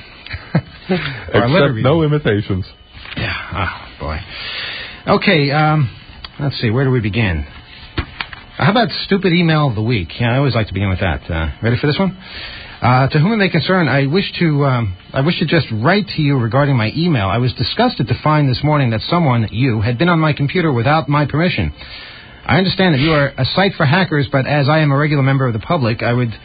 C: our letter
E: Except
C: reading.
E: no imitations.
C: Yeah. Oh boy. Okay. Um, let's see. Where do we begin? How about stupid email of the week? Yeah, I always like to begin with that. Uh, ready for this one? Uh, to whom it may concern, I wish to um, I wish to just write to you regarding my email. I was disgusted to find this morning that someone, you, had been on my computer without my permission. I understand that you are a site for hackers, but as I am a regular member of the public, I would...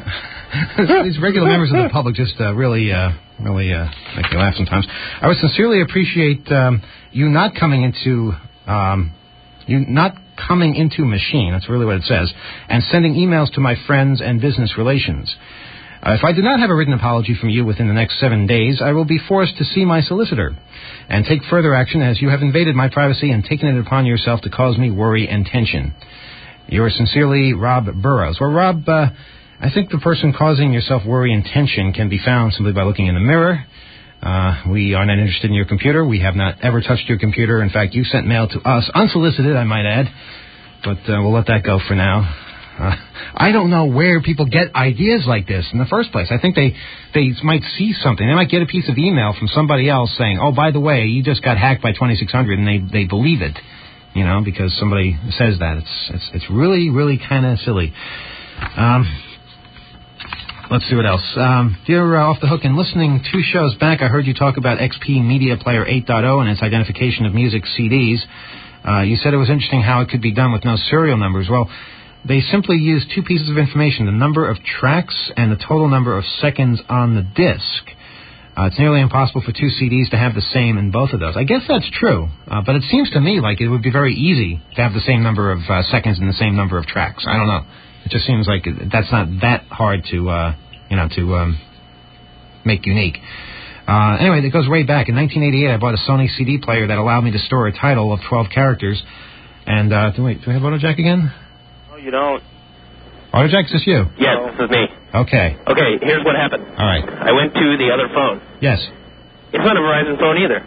C: These regular members of the public just uh, really, uh, really uh, make me laugh sometimes. I would sincerely appreciate um, you not coming into... Um, you not coming into machine, that's really what it says, and sending emails to my friends and business relations. Uh, if I do not have a written apology from you within the next seven days, I will be forced to see my solicitor and take further action as you have invaded my privacy and taken it upon yourself to cause me worry and tension. Yours sincerely, Rob Burrows. Well, Rob, uh, I think the person causing yourself worry and tension can be found simply by looking in the mirror. Uh, we are not interested in your computer. We have not ever touched your computer. In fact, you sent mail to us, unsolicited, I might add. But uh, we'll let that go for now. Uh, I don't know where people get ideas like this in the first place. I think they they might see something. They might get a piece of email from somebody else saying, oh, by the way, you just got hacked by twenty-six hundred, and they, they believe it, you know, because somebody says that. It's it's, it's really, really kind of silly. Um, let's see what else. Um, dear uh, Off the Hook, in listening two shows back, I heard you talk about X P Media Player eight point oh and its identification of music C Ds. Uh, you said it was interesting how it could be done with no serial numbers. Well, they simply use two pieces of information, the number of tracks and the total number of seconds on the disc. Uh, it's nearly impossible for two C Ds to have the same in both of those. I guess that's true, uh, but it seems to me like it would be very easy to have the same number of uh, seconds and the same number of tracks. I don't know. It just seems like that's not that hard to, uh, you know, to um, make unique. Uh, anyway, it goes way back. In nineteen eighty-eight, I bought a Sony C D player that allowed me to store a title of twelve characters. And, uh, do, wait, do I have AutoJack again?
K: No, you don't.
C: AutoJack, is this you?
K: Yes, this is me.
C: Okay.
K: Okay, here's what happened.
C: All right.
K: I went to the other phone.
C: Yes.
K: It's not a Verizon phone either.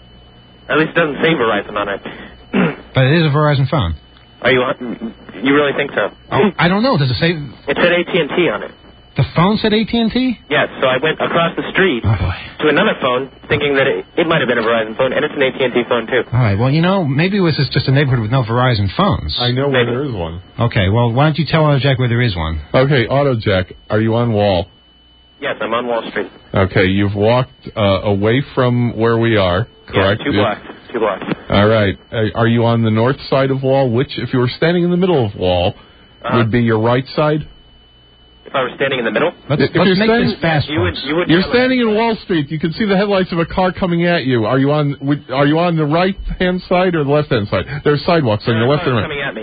K: At least it doesn't say Verizon on it.
C: But it is a Verizon phone.
K: Are you on? You really think so?
C: Oh, I don't know. Does it say...
K: It said A T and T on it.
C: The phone said A T and T?
K: Yes, so I went across the street
C: Oh, boy.
K: to another phone thinking that it, it might have been a Verizon phone, and it's an A T and T phone, too.
C: All right. Well, you know, maybe this is just a neighborhood with no Verizon phones.
E: I know where there is one.
C: Okay, well, why don't you tell AutoJack where there is one?
E: Okay, AutoJack, are you on Wall?
K: Yes, I'm on Wall Street.
E: Okay, you've walked uh, away from where we are, correct?
K: Yeah, two blocks. Two blocks.
E: All right. Uh, are you on the north side of Wall? Which, if you were standing in the middle of Wall,
K: Uh-huh.
E: would be your right side?
K: If I were standing in the middle?
C: Let's,
E: If
C: let's
E: you're
C: make
E: saying-
C: this fast,
K: You would,
C: folks.
K: you would
E: You're
K: tell
E: standing in Wall Street. You can see the headlights of a car coming at you. Are you on? would- Are you on the right hand side or the left hand side? There's sidewalks on
K: There
E: your
K: are
E: left and
K: cars
E: right.
K: coming at me.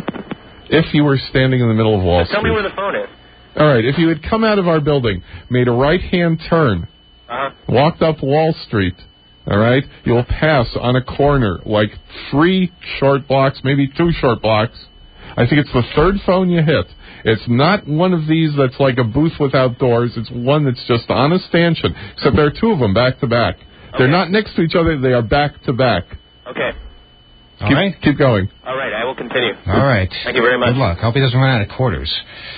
E: If you were standing in the middle of Wall
K: Tell me
E: Street.
K: where the phone is.
E: All right. If you had come out of our building, made a right hand turn,
K: Uh-huh.
E: walked up Wall Street, all right, you'll pass on a corner like three short blocks, maybe two short blocks. I think it's the third phone you hit. It's not one of these that's like a booth without doors. It's one that's just on a stanchion, except there are two of them back to back. They're
K: Okay.
E: not next to each other. They are back to back.
K: Okay.
C: All
E: Keep,
C: right?
E: keep going.
K: All right, I will continue.
C: All right.
K: Thank you very much.
C: Good luck. Hope he doesn't run out of quarters.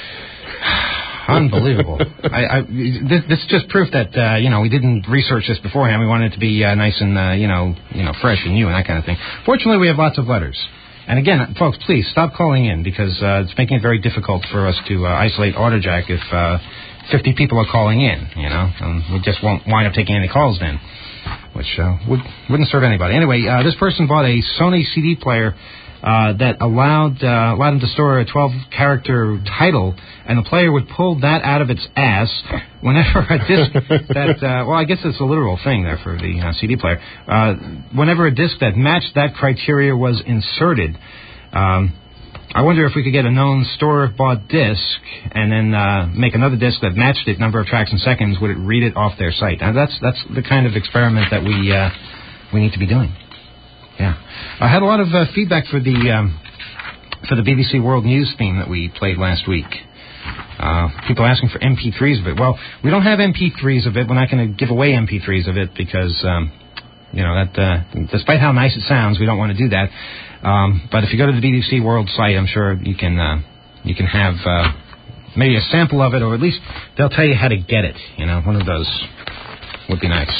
C: Unbelievable. I, I, this, this is just proof that, uh, you know, we didn't research this beforehand. We wanted it to be uh, nice and, uh, you know, you know, fresh and new and that kind of thing. Fortunately, we have lots of letters. And again, folks, please stop calling in because uh, it's making it very difficult for us to uh, isolate AutoJack if uh, fifty people are calling in, you know. And we just won't wind up taking any calls then, which uh, would, wouldn't serve anybody. Anyway, uh, this person bought a Sony C D player uh, that allowed uh, allowed him to store a twelve-character title, and the player would pull that out of its ass whenever a disc that, uh, well, I guess it's a literal thing there for the uh, C D player. Uh, whenever a disc that matched that criteria was inserted, um, I wonder if we could get a known store-bought disc and then uh, make another disc that matched it, number of tracks in seconds. Would it read it off their site? Now, that's that's the kind of experiment that we uh, we need to be doing. Yeah, I had a lot of uh, feedback for the um, for the B B C World News theme that we played last week. Uh, people asking for M P threes of it. Well, we don't have M P threes of it. We're not going to give away M P threes of it because, um, you know, that uh, despite how nice it sounds, we don't want to do that. Um, but if you go to the B B C World site, I'm sure you can uh, you can have uh, maybe a sample of it, or at least they'll tell you how to get it. You know, one of those would be nice.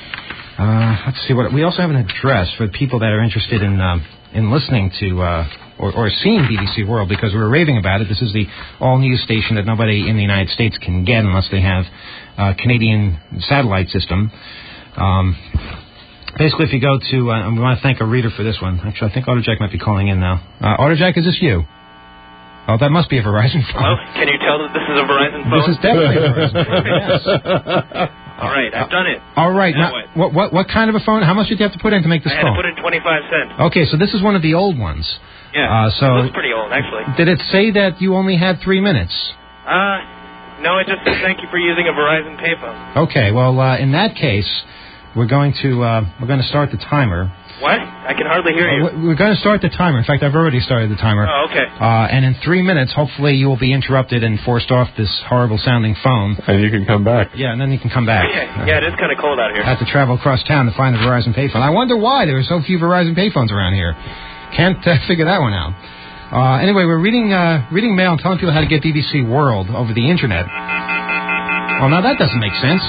C: Uh, let's see what we also have an address for people that are interested in uh, in listening to uh, or, or seeing B B C World, because we were raving about it. This is the all news station that nobody in the United States can get unless they have a Canadian satellite system. Um, basically, if you go to, uh, and we want to thank a reader for this one. Actually, I think Autojack might be calling in now. Uh, Autojack, is this you? Oh, that must be a Verizon phone.
K: Well, can you tell that this is a Verizon phone?
C: This is definitely a Verizon phone, yes.
K: All right, I've done it.
C: All right.
K: Now
C: Now, what, what what kind of a phone? How much did you have to put in to make this
K: I had
C: call?
K: to put in twenty-five cents.
C: Okay, so this is one of the old ones.
K: Yeah,
C: Uh, so
K: it looks pretty old, actually.
C: did it say that you only had three minutes?
K: Uh, no, it just says thank you for using a Verizon payphone.
C: Okay. Well, uh, in that case, we're going to uh, we're going to start the timer.
K: What? I can hardly hear you.
C: Uh, we're going to start the timer. In fact, I've already started the timer.
K: Oh, okay.
C: Uh, and in three minutes, hopefully, you will be interrupted and forced off this horrible-sounding phone.
E: And you can come back.
C: Yeah, and then you can come back.
K: Yeah, yeah, it is kind of cold out here.
C: I have to travel across town to find a Verizon payphone. I wonder why there are so few Verizon payphones around here. Can't uh, figure that one out. Uh, anyway, we're reading uh, reading mail and telling people how to get B B C World over the Internet. Well, now that doesn't make sense.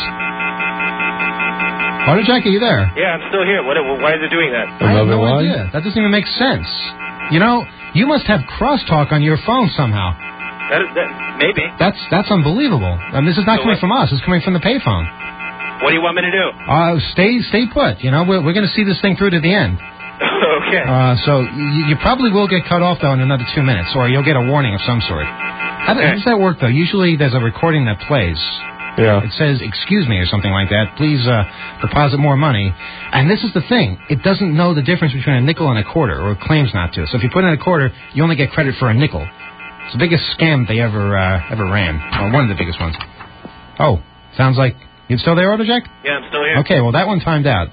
C: Autojack, are you there?
K: Yeah, I'm still here. What? Why is it doing that?
C: I have
E: Another
C: no
E: line?
C: idea. That doesn't even make sense. You know, you must have crosstalk on your phone somehow.
K: That, that maybe.
C: That's that's unbelievable. And this is not
K: So
C: coming
K: what?
C: from us. It's coming from the payphone.
K: What do you want me to do?
C: Uh, stay stay put. You know, we're we're going to see this thing through to the end.
K: Okay.
C: Uh, so you, you probably will get cut off though in another two minutes, or you'll get a warning of some sort. How, do, how does that work though? Usually there's a recording that plays.
E: Yeah.
C: It says, excuse me, or something like that. Please uh, deposit more money. And this is the thing. It doesn't know the difference between a nickel and a quarter, or it claims not to. So if you put in a quarter, you only get credit for a nickel. It's the biggest scam they ever uh, ever ran. Or one of the biggest ones. Oh, sounds like... You still there, Autojack?
K: Yeah, I'm still here.
C: Okay, well, that one timed out.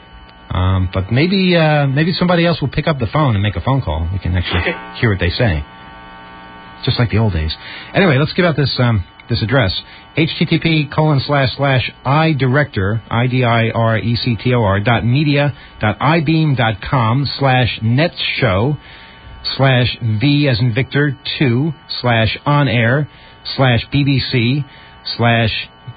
C: Um, but maybe uh, maybe somebody else will pick up the phone and make a phone call. We can actually hear what they say. Just like the old days. Anyway, let's give out this... Um, this address, http colon slash slash idirector, I D I R E C T O R, dot media, dot ibeam dot com, slash netshow, slash V as in Victor, two, slash on air, slash BBC, slash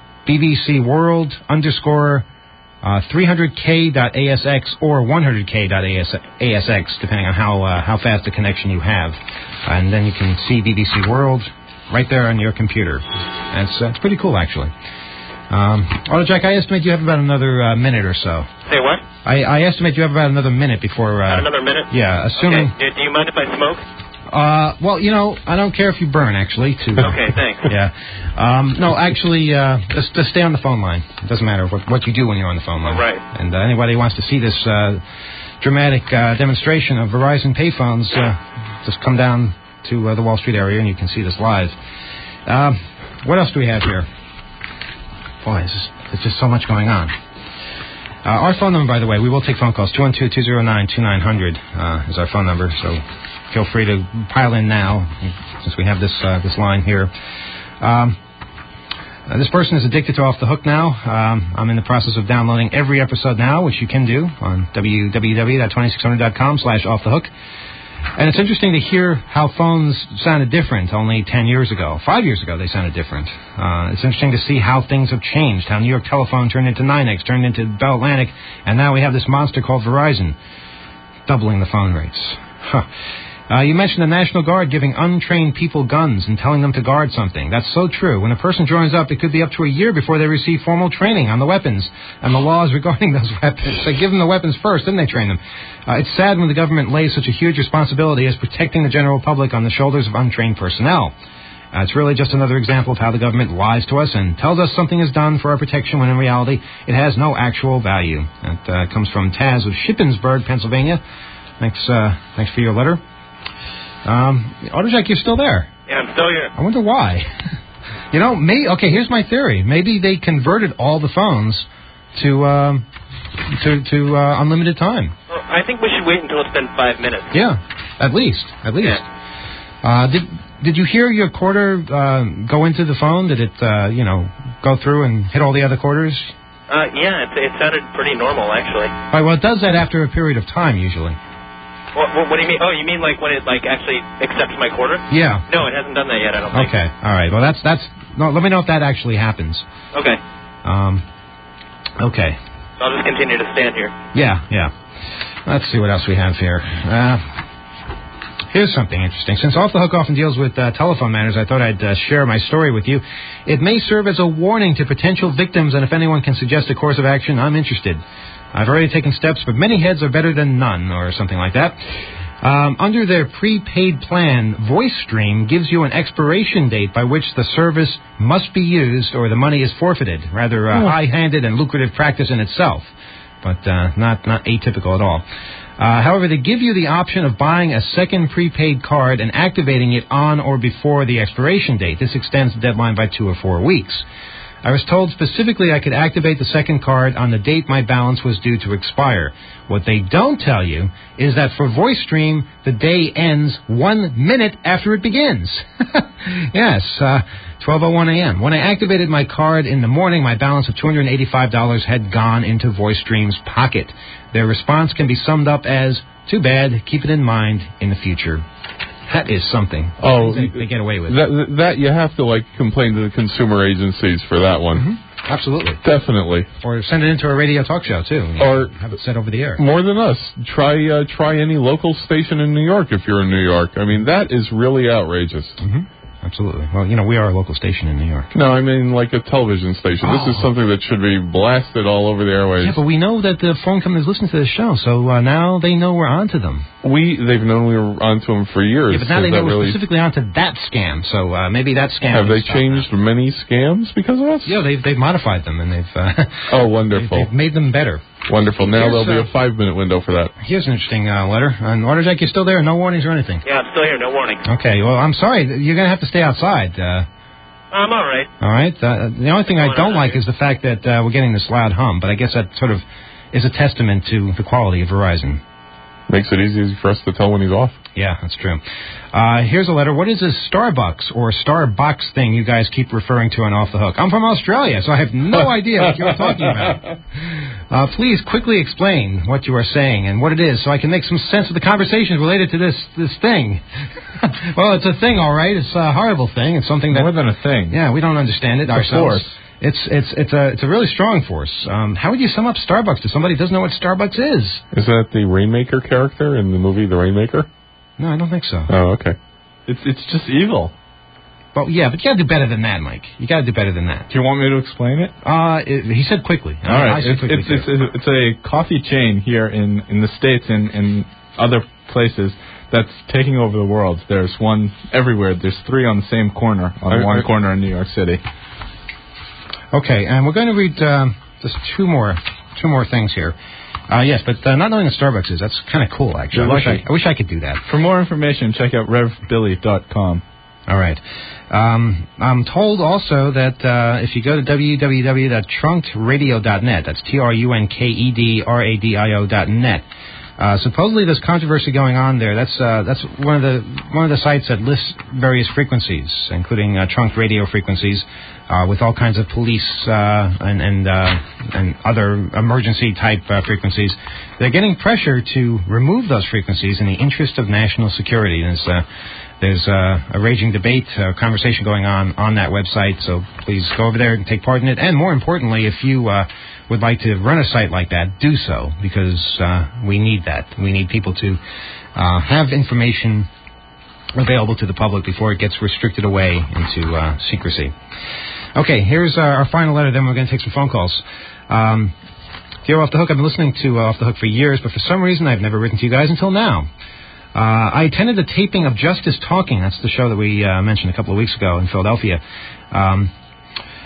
C: BBC World, underscore, uh, three hundred K dot A S X or one hundred K dot A S X, depending on how, uh, how fast a connection you have. And then you can see B B C World right there on your computer. That's, uh, it's pretty cool, actually. Um, Autojack, I estimate you have about another uh, minute or so.
K: Say what?
C: I, I estimate you have about another minute before... Uh,
K: About another minute?
C: Yeah, assuming...
K: Okay. Do, do you mind if I smoke?
C: Uh, well, you know, I don't care if you burn, actually. To,
K: Okay, thanks.
C: Yeah. Um, no, actually, uh, just, just stay on the phone line. It doesn't matter what, what you do when you're on the phone line.
K: Right.
C: And uh, anybody who wants to see this uh, dramatic uh, demonstration of Verizon payphones, uh, just come down to uh, the Wall Street area and you can see this live. Uh, what else do we have here? Boy, there's just, there's just so much going on. Uh, our phone number, by the way, we will take phone calls. two one two, two zero nine, two nine zero zero uh, is our phone number, so feel free to pile in now, since we have this uh, this line here. Um, uh, this person is addicted to Off the Hook now. Um, I'm in the process of downloading every episode now, which you can do on w w w dot twenty six hundred dot com slash off the hook. And it's interesting to hear how phones sounded different only ten years ago. Five years ago, they sounded different. Uh, it's interesting to see how things have changed, how New York Telephone turned into NYNEX, turned into Bell Atlantic, and now we have this monster called Verizon, doubling the phone rates. Huh. Uh, you mentioned the National Guard giving untrained people guns and telling them to guard something. That's so true. When a person joins up, it could be up to a year before they receive formal training on the weapons and the laws regarding those weapons. They give them the weapons first, then they train them. Uh, it's sad when the government lays such a huge responsibility as protecting the general public on the shoulders of untrained personnel. Uh, it's really just another example of how the government lies to us and tells us something is done for our protection when in reality it has no actual value. That uh, comes from Taz of Shippensburg, Pennsylvania. Thanks, uh, thanks for your letter. Um, Autojack, you're still there.
K: Yeah, I'm still here.
C: I wonder why. You know, may okay, here's my theory. Maybe they converted all the phones to um, to, to uh, unlimited time.
K: Well, I think we should wait until it's been five minutes.
C: Yeah, at least. At least.
K: Yeah.
C: Uh, did did you hear your quarter uh, go into the phone? Did it, uh, you know, go through and hit all the other quarters?
K: Uh, yeah, it, it sounded pretty normal, actually.
C: All right, well, it does that after a period of time, usually.
K: What, what, what do you mean? Oh, you mean like when it like actually accepts my quarter?
C: Yeah.
K: No, it hasn't done that yet, I don't think.
C: Okay, all right. Well, that's, that's, no, let me know if that actually happens.
K: Okay.
C: Um, okay.
K: So I'll just continue to stand here.
C: Yeah, yeah. Let's see what else we have here. Uh, here's something interesting. Since Off the Hook often deals with uh, telephone matters, I thought I'd uh, share my story with you. It may serve as a warning to potential victims, and if anyone can suggest a course of action, I'm interested. I've already taken steps, but many heads are better than none, or something like that. Um, under their prepaid plan, VoiceStream gives you an expiration date by which the service must be used or the money is forfeited. Rather uh, oh. high-handed and lucrative practice in itself, but uh, not, not atypical at all. Uh, however, they give you the option of buying a second prepaid card and activating it on or before the expiration date. This extends the deadline by two or four weeks. I was told specifically I could activate the second card on the date my balance was due to expire. What they don't tell you is that for VoiceStream, the day ends one minute after it begins. Yes, uh, twelve oh one a.m. When I activated my card in the morning, my balance of two hundred eighty-five dollars had gone into VoiceStream's pocket. Their response can be summed up as, too bad, keep it in mind in the future. That is something.
E: Oh,
C: they, they get away with.
E: That, that you have to like complain to the consumer agencies for that one.
C: Mm-hmm. Absolutely,
E: definitely.
C: Or send it into a radio talk show too.
E: Or
C: have it set over the air.
E: More than us. Try uh, try any local station in New York if you're in New York. I mean, that is really outrageous.
C: Mm-hmm. Absolutely. Well, you know, we are a local station in New York.
E: No, I mean like a television station.
C: Oh.
E: This is something that should be blasted all over the airwaves.
C: Yeah, but we know that the phone companies listen to this show, so uh, now they know we're onto them.
E: We They've known we were onto them for years.
C: Yeah, but now
E: so
C: they know we're
E: really...
C: specifically onto that scam, so uh, maybe that scam...
E: Have they changed
C: now.
E: many scams because of us?
C: Yeah, they've, they've modified them, and they've... Uh,
E: oh, wonderful.
C: They've, they've made them better.
E: Wonderful. Now
C: Here's,
E: there'll be
C: uh,
E: a five-minute window for that.
C: Here's an interesting uh, letter. And Waterjack, you still there? No warnings or anything?
K: Yeah, I'm still here. No warning.
C: Okay. Well, I'm sorry. You're going to have to stay outside. Uh,
K: I'm all right.
C: All right. Uh, the only thing I don't like here? is the fact that uh, we're getting this loud hum, but I guess that sort of is a testament to the quality of Verizon.
E: Makes it easy for us to tell when he's off.
C: Yeah, that's true. Uh, here's a letter. What is this Starbucks or Starbucks thing you guys keep referring to on Off the Hook? I'm from Australia, so I have no idea what you're talking about. Uh, please quickly explain what you are saying and what it is so I can make some sense of the conversations related to this this thing. Well, it's a thing, all right. It's a horrible thing. It's something that...
G: More than a thing.
C: Yeah, we don't understand it
G: it's
C: ourselves.
G: A force.
C: It's it's it's a it's a really strong force. Um, how would you sum up Starbucks to somebody who doesn't know what Starbucks is?
E: Is that the Rainmaker character in the movie The Rainmaker?
C: No, I don't think so.
E: Oh, okay.
G: It's it's just evil.
C: Well, yeah, but you got to do better than that, Mike. You got to do better than that.
G: Do you want me to explain it?
C: Uh, it, he said quickly.
G: All right.
C: I said
G: It's,
C: quickly
G: it's, it's, it's a coffee chain here in, in the States and in other places that's taking over the world. There's one everywhere. There's three on the same corner, on
E: I,
G: one
E: I,
G: corner in New York City.
C: Okay, and we're going to read uh, just two more two more things here. Uh, yes, but uh, not knowing what Starbucks is, that's kind of cool, actually. I wish I, I wish I could do that.
G: For more information, check out rev billy dot com.
C: All right. Um, I'm told also that uh, if you go to w w w dot trunked radio dot net, that's T R U N K E D R A D I O dot net, uh, supposedly there's controversy going on there. That's uh, that's one of the one of the sites that lists various frequencies, including uh, trunked radio frequencies, uh, with all kinds of police uh, and and, uh, and other emergency type uh, frequencies. They're getting pressure to remove those frequencies in the interest of national security. And it's, uh, There's uh, a raging debate, uh, conversation going on on that website, so please go over there and take part in it. And more importantly, if you uh, would like to run a site like that, do so, because uh, we need that. We need people to uh, have information available to the public before it gets restricted away into uh, secrecy. Okay, here's uh, our final letter, then we're going to take some phone calls. Um, Dear Off the Hook, I've been listening to uh, Off the Hook for years, but for some reason I've never written to you guys until now. Uh, I attended the taping of Justice Talking. That's the show that we uh, mentioned a couple of weeks ago in Philadelphia. Um,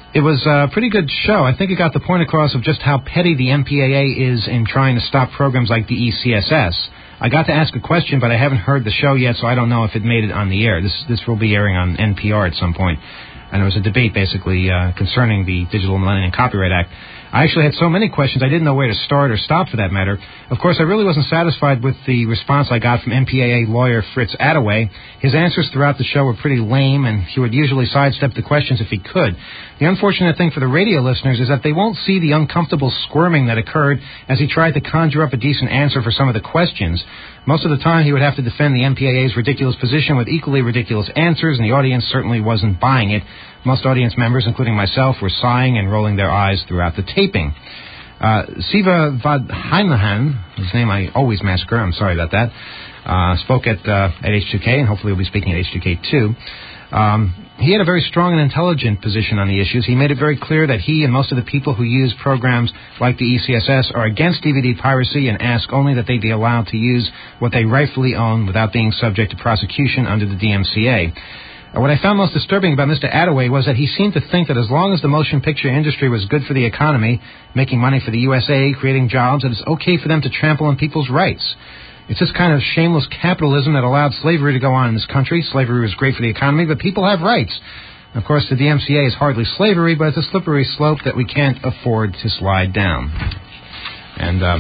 C: It was a pretty good show. I think it got the point across of just how petty the M P A A is in trying to stop programs like the E C S S. I got to ask a question, but I haven't heard the show yet, so I don't know if it made it on the air. This this will be airing on N P R at some point. And there was a debate, basically, uh, concerning the Digital Millennium Copyright Act. I actually had so many questions, I didn't know where to start or stop, for that matter. Of course, I really wasn't satisfied with the response I got from M P A A lawyer Fritz Attaway. His answers throughout the show were pretty lame, and he would usually sidestep the questions if he could. The unfortunate thing for the radio listeners is that they won't see the uncomfortable squirming that occurred as he tried to conjure up a decent answer for some of the questions. Most of the time, he would have to defend the M P A A's ridiculous position with equally ridiculous answers, and the audience certainly wasn't buying it. Most audience members, including myself, were sighing and rolling their eyes throughout the taping. Uh, Siva Vadheimahan, his name I always massacre, I'm sorry about that, uh, spoke at, uh, at H two K, and hopefully will be speaking at H two K too. Um, he had a very strong and intelligent position on the issues. He made it very clear that he and most of the people who use programs like the E C S S are against D V D piracy and ask only that they be allowed to use what they rightfully own without being subject to prosecution under the D M C A. Uh, what I found most disturbing about Mister Attaway was that he seemed to think that as long as the motion picture industry was good for the economy, making money for the U S A, creating jobs, that it's okay for them to trample on people's rights. It's this kind of shameless capitalism that allowed slavery to go on in this country. Slavery was great for the economy, but people have rights. Of course, the D M C A is hardly slavery, but it's a slippery slope that we can't afford to slide down. And uh,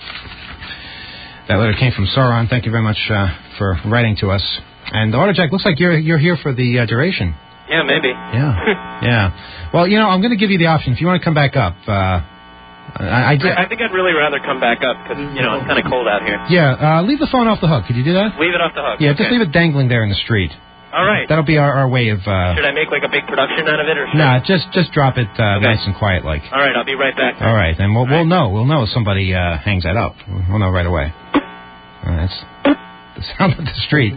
C: that letter came from Sauron. Thank you very much uh, for writing to us. And Autojack, looks like you're you're here for the uh, duration.
K: Yeah, maybe.
C: Yeah, yeah. Well, you know, I'm going to give you the option. If you want to come back up, uh, I, I, did.
K: I think I'd really rather come back up because, you know, it's kind of cold out here.
C: Yeah, uh, leave the phone off the hook. Could you do that?
K: Leave it off the hook.
C: Yeah,
K: okay.
C: Just leave it dangling there in the street.
K: All right.
C: That'll be our, our way of... Uh,
K: should I make, like, a big production out of it? Or should
C: nah,
K: I...
C: just just drop it uh,
K: okay.
C: nice and quiet, like.
K: All right, I'll be right back.
C: All right, and we'll,
K: All
C: we'll
K: right.
C: know. We'll know if somebody uh, hangs that up. We'll know right away. Uh, that's the sound of the street.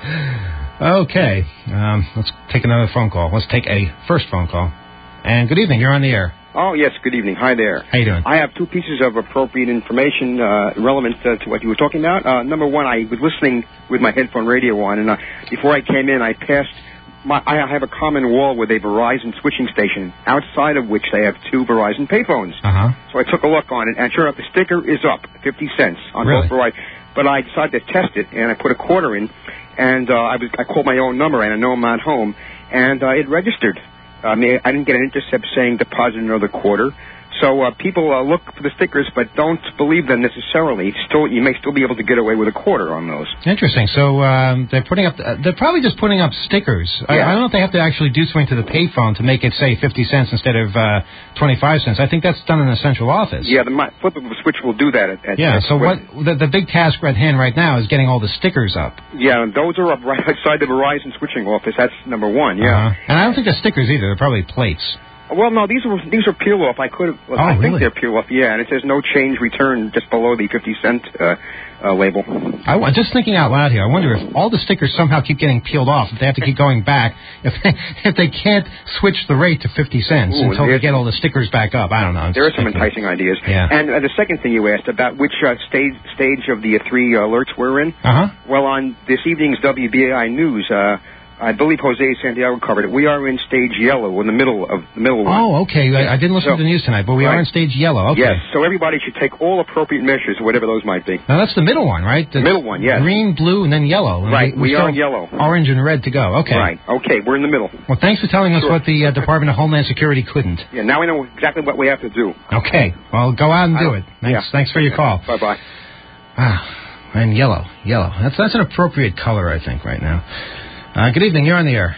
C: Okay, um, let's take another phone call. Let's take a first phone call. And good evening, you're on the air.
L: Oh, yes, good evening. Hi there.
C: How you doing?
L: I have two pieces of appropriate information uh, relevant uh, to what you were talking about. Uh, number one, I was listening with my headphone radio on, and uh, before I came in, I passed... My, I have a common wall with a Verizon switching station, outside of which they have two Verizon payphones.
C: Uh-huh.
L: So I took a look on it, and sure enough, the sticker is up, fifty cents on
C: Really?
L: both Verizon. But I decided to test it, and I put a quarter in, and uh, I, was, I called my own number, and I know I'm not home, and uh, it registered. I mean, I didn't get an intercept saying deposit another quarter. So uh, people uh, look for the stickers, but don't believe them necessarily. Still, you may still be able to get away with a quarter on those.
C: Interesting. So um, they're putting up. Uh, they're probably just putting up stickers. I,
L: Yeah.
C: I don't know if they have to actually do something to the payphone to make it say fifty cents instead of uh, twenty-five cents. I think that's done in the central office.
L: Yeah, the mi- flip of a switch will do that. At, at
C: Yeah.
L: at
C: So what the, the big task at hand right now is getting all the stickers up.
L: Yeah, and those are up right outside the Verizon switching office. That's number one. Yeah.
C: Uh-huh. And I don't think they're stickers either. They're probably plates.
L: Well, no, these are these are peel off. I could have.
C: Oh,
L: I think
C: really?
L: they're peel off. Yeah, and it says no change return just below the fifty cent uh, uh, label.
C: I, I'm just thinking out loud here. I wonder if all the stickers somehow keep getting peeled off. If they have to keep going back, if they, if they can't switch the rate to fifty cents
L: Ooh,
C: until they
L: there's-
C: get all the stickers back up. I don't know. I'm
L: There are
C: just
L: some
C: thinking.
L: enticing ideas.
C: Yeah.
L: And uh, the second thing you asked about which uh, stage stage of the uh, three uh, alerts we're in.
C: Uh huh.
L: Well, on this evening's W B A I News, uh, I believe Jose Santiago covered it. We are in stage yellow, in the middle of the middle one.
C: Oh, okay. I, I didn't listen
L: So-
C: to the news tonight, but we
L: right.
C: are in stage yellow. Okay.
L: Yes, so everybody should take all appropriate measures, whatever those might be.
C: Now that's the middle one, right? The
L: middle one, yes.
C: Green, blue, and then yellow. And
L: Right, we
C: still
L: are in yellow.
C: Orange and red to go. Okay.
L: Right, okay, we're in the middle.
C: Well, thanks for telling us
L: Sure.
C: what the uh, Department of Homeland Security couldn't.
L: Yeah, now we know exactly what we have to do.
C: Okay. Well, go out and do
L: I-
C: it. Thanks.
L: yeah.
C: Thanks for your call.
L: Bye-bye.
C: Ah, and yellow, yellow. That's that's an appropriate color, I think, right now. Uh, good evening. You're on the air.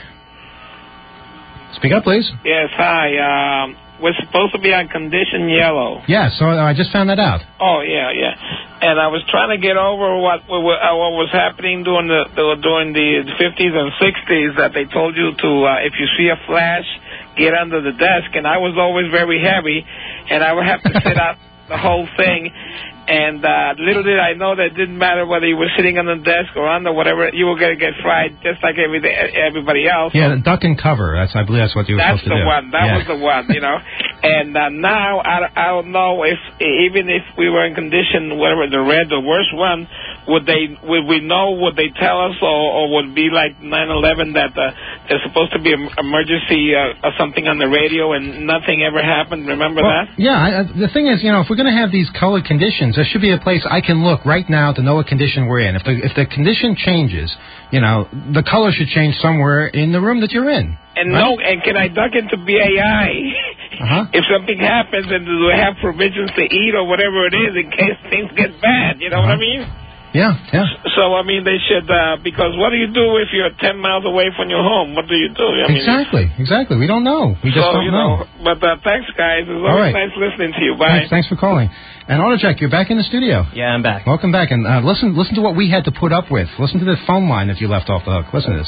C: Speak up, please.
M: Yes, hi. Um, we're supposed to be on condition yellow.
C: Yeah. So uh, I just found that out.
M: Oh, yeah, yeah. And I was trying to get over what what, what was happening during the, the during the fifties and sixties that they told you to, uh, if you see a flash, get under the desk. And I was always very heavy, and I would have to sit out the whole thing. And uh, little did I know that it didn't matter whether you were sitting on the desk or under whatever, you were going to get fried just like every, everybody else.
C: Yeah, duck and cover. That's I believe that's what you were
M: That's
C: supposed
M: the
C: to do.
M: one. That
C: yeah.
M: was the one, you know. And uh, now I, I don't know if even if we were in condition, whatever the red, the worst one, would they would we know? Would they tell us, or, or would it be like nine eleven that the there's supposed to be an emergency uh, or something on the radio, and nothing ever happened. Remember
C: well,
M: that?
C: Yeah, I, the thing is, you know, if we're going to have these colored conditions, there should be a place I can look right now to know what condition we're in. If the if the condition changes, you know, the color should change somewhere in the room that you're in.
M: And
C: right?
M: no, and can I duck into B A I
C: uh-huh.
M: if something happens, and do I have provisions to eat or whatever it is in case things get bad? You know
C: uh-huh.
M: what I mean?
C: Yeah, yeah.
M: So, I mean, they should, uh, because what do you do if you're ten miles away from your home? What do you do? I mean,
C: exactly, exactly. We don't know. We just
M: so,
C: don't
M: you
C: know.
M: know. But uh, thanks, guys. It's
C: All
M: always
C: right.
M: nice listening to you. Bye.
C: Thanks, thanks for calling. And Autojack, you're back in the studio.
F: Yeah, I'm back.
C: Welcome back. And uh, listen listen to what we had to put up with. Listen to the phone line that you left off the hook. Listen to this.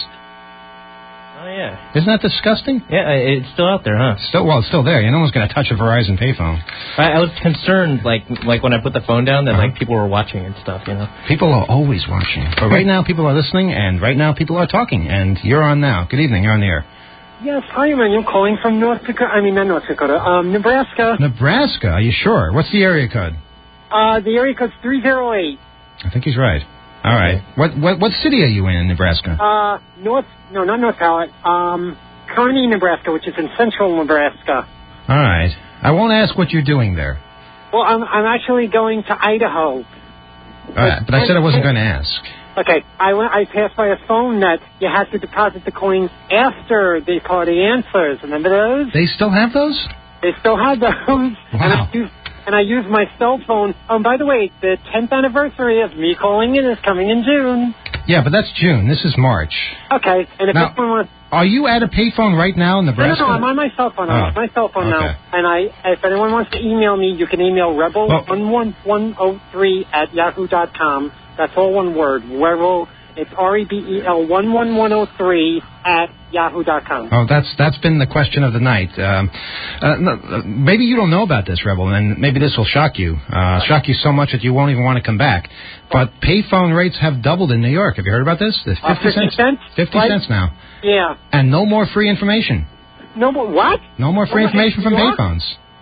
F: Oh, yeah.
C: Isn't that disgusting?
F: Yeah, it's still out there, huh?
C: Still, well, it's still there. No one's going to touch a Verizon payphone.
F: I, I was concerned, like, like when I put the phone down, that
C: uh-huh.
F: like people were watching and stuff, you know.
C: People are always watching. But right now, people are listening, and right now, people are talking. And you're on now. Good evening. You're on the air.
N: Yes, hi, Emmanuel. Calling from North Dakota. I mean, not North Dakota. Um, Nebraska.
C: Nebraska. Are you sure? What's the area code?
N: Uh, the area code's three oh eight.
C: I think he's right. All right. What what what city are you in in Nebraska?
N: Uh, North. No, not North Pallet. Um. Kearney, Nebraska, which is in central Nebraska.
C: All right. I won't ask what you're doing there.
N: Well, I'm I'm actually going to Idaho.
C: All right, but I said I wasn't going to ask.
N: Okay. I, went, I passed by a phone that you had to deposit the coins after they call the answers. Remember those?
C: They still have those?
N: They still have those.
C: Wow.
N: And I used, and I used my cell phone. Oh, by the way, the tenth anniversary of me calling in is coming in June.
C: Yeah, but that's June. This is March.
N: Okay. And if
C: now,
N: anyone wants...
C: Are you at a payphone right now in Nebraska?
N: No, no, no, I'm on my cell phone. I'm
C: oh.
N: on my cell phone
C: okay.
N: now. And I, if anyone wants to email me, you can email rebel one one one oh three at yahoo dot com. That's all one word. Rebel. It's R E B E L one one one oh three at yahoo dot com.
C: Oh, that's that's been the question of the night. Um, uh, no, maybe you don't know about this, Rebel, and maybe this will shock you. Uh, shock you so much that you won't even want to come back. But payphone rates have doubled in New York. Have you heard about this? There's fifty,
N: uh, fifty
C: cents.
N: cents?
C: fifty
N: right?
C: cents now.
N: Yeah.
C: And no more free information.
N: No more what?
C: No more free
N: no
C: information
N: more
C: from
N: York?
C: payphones.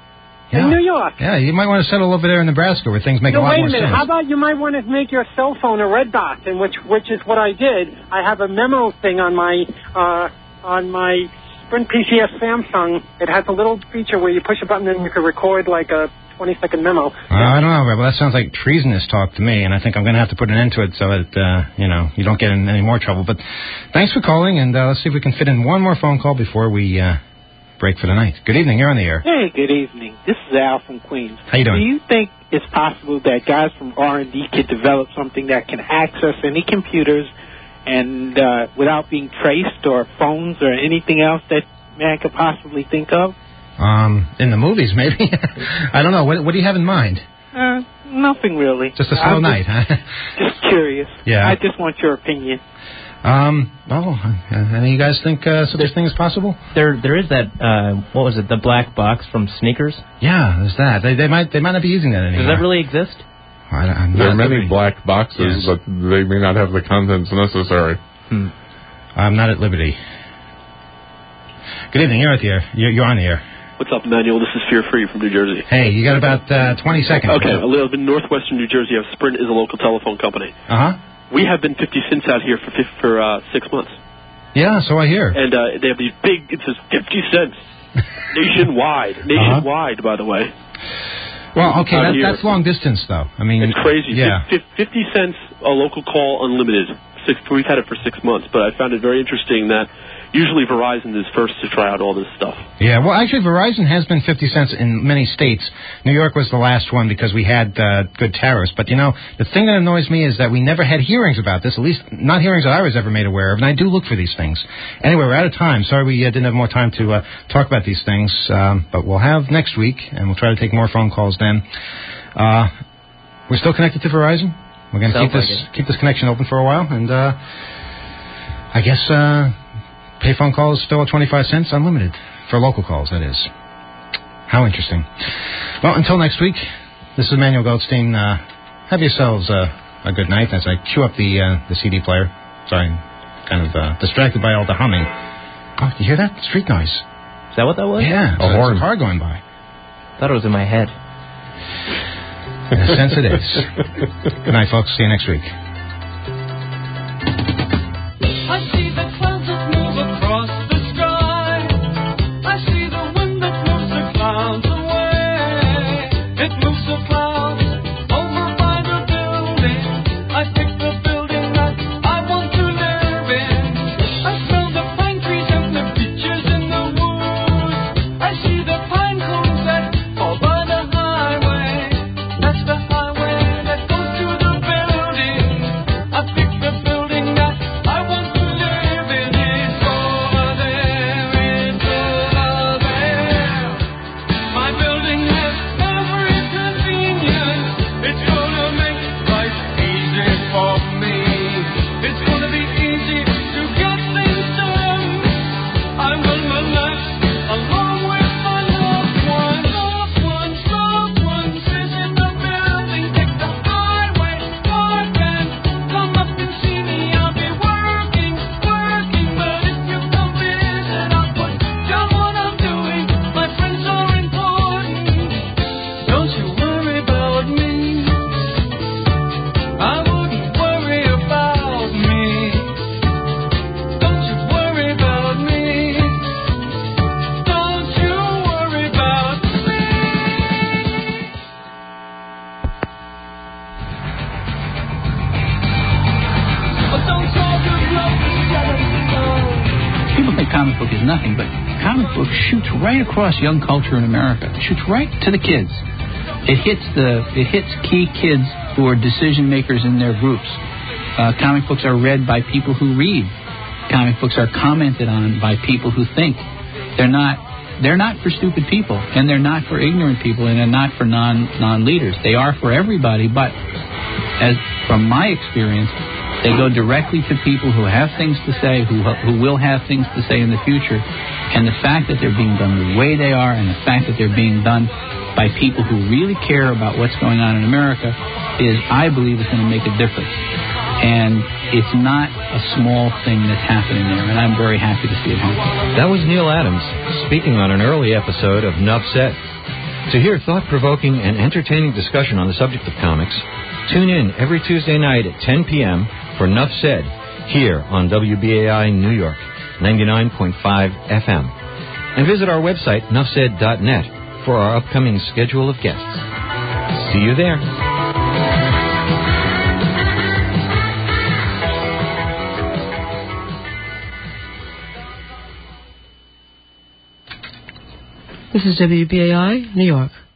N: In
C: Yeah.
N: New York.
C: Yeah, you might want to settle over there in Nebraska where things make
N: no,
C: a lot
N: wait
C: more
N: a minute.
C: sense.
N: How about you might want to make your cell phone a red dot, in which which is what I did. I have a memo thing on my uh, on my Sprint P C S Samsung. It has a little feature where you push a button and you can record like a twenty second memo.
C: Uh, I don't know, Rebel. That sounds like treasonous talk to me, and I think I'm going to have to put an end to it so that uh, you know you don't get in any more trouble. But thanks for calling, and uh, let's see if we can fit in one more phone call before we uh, break for the night. Good evening. You're on the air.
O: Hey, good evening. This is Al from Queens.
C: How you doing?
O: Do you think it's possible that guys from R and D could develop something that can access any computers and uh, without being traced, or phones, or anything else that man could possibly think of?
C: Um, in the movies, maybe. I don't know. What, what do you have in mind?
O: Uh, nothing really.
C: Just a slow
O: I'm
C: night,
O: just,
C: huh?
O: Just curious.
C: Yeah.
O: I just want your opinion.
C: Um, oh, uh, any of you guys think uh, such a thing is possible?
F: There, there is that. Uh, what was it? The black box from Sneakers.
C: Yeah, there's that. They, they might, they might not be using that anymore.
F: Does that really exist?
C: I, I'm
E: there are
C: not
E: many
C: liberty.
E: black boxes,
C: Yes.
E: but they may not have the contents necessary.
C: Hmm. I'm not at liberty. Good evening. You're at the air. You're, you're on the air.
P: What's up, Emmanuel? This is Fear Free from New Jersey.
C: Hey, you got about uh, twenty seconds.
P: Okay, I live in northwestern New Jersey. Sprint is a local telephone company.
C: Uh huh.
P: We have been fifty cents out here for for uh, six months.
C: Yeah, so I hear.
P: And uh, they have these big. It says fifty cents nationwide. Nationwide, uh-huh. by the way.
C: Well, okay, that,
P: here.
C: that's long distance, though. I mean,
P: it's crazy.
C: Yeah.
P: fifty cents a local call, unlimited. Six, we've had it for six months, but I found it very interesting that usually Verizon is first to try out all this stuff.
C: Yeah, well, actually, Verizon has been fifty cents in many states. New York was the last one because we had uh, good tariffs. But, you know, the thing that annoys me is that we never had hearings about this, at least not hearings that I was ever made aware of, and I do look for these things. Anyway, we're out of time. Sorry we uh, didn't have more time to uh, talk about these things, um, but we'll have next week, and we'll try to take more phone calls then. Uh, we're still connected to Verizon. We're going to keep this
F: like
C: keep this connection open for a while, and uh, I guess uh, payphone calls still at twenty-five cents, unlimited, for local calls, that is. How interesting. Well, until next week, this is Emmanuel Goldstein. Uh, have yourselves uh, a good night as I cue up the uh, the C D player. Sorry, I'm kind of uh, distracted by all the humming. Oh, you hear that? Street noise.
F: Is that what that was?
C: Yeah,
E: a
C: so
E: horn.
C: There's a car going by.
F: I thought it was in my head.
C: In a sense it is. Good night, folks. See you next week.
D: I see the clouds that move across
Q: comic book is nothing, but comic book shoots right across young culture in America. It shoots right to the kids. It hits the it hits key kids who are decision makers in their groups. Uh, comic books are read by people who read. Comic books are commented on by people who think. They're not they're not for stupid people, and they're not for ignorant people, and they're not for non non leaders. They are for everybody, but as from my experience, they go directly to people who have things to say, who who will have things to say in the future. And the fact that they're being done the way they are, and the fact that they're being done by people who really care about what's going on in America is, I believe, is going to make a difference. And it's not a small thing that's happening there, and I'm very happy to see it happen.
R: That was Neil Adams speaking on an early episode of Nuff Said. To hear thought-provoking and entertaining discussion on the subject of comics, tune in every Tuesday night at ten p.m. for Nuff Said here on W B A I New York, ninety-nine point five F M. And visit our website, nuff said dot net, for our upcoming schedule of guests. See you there.
S: This is W B A I, New York.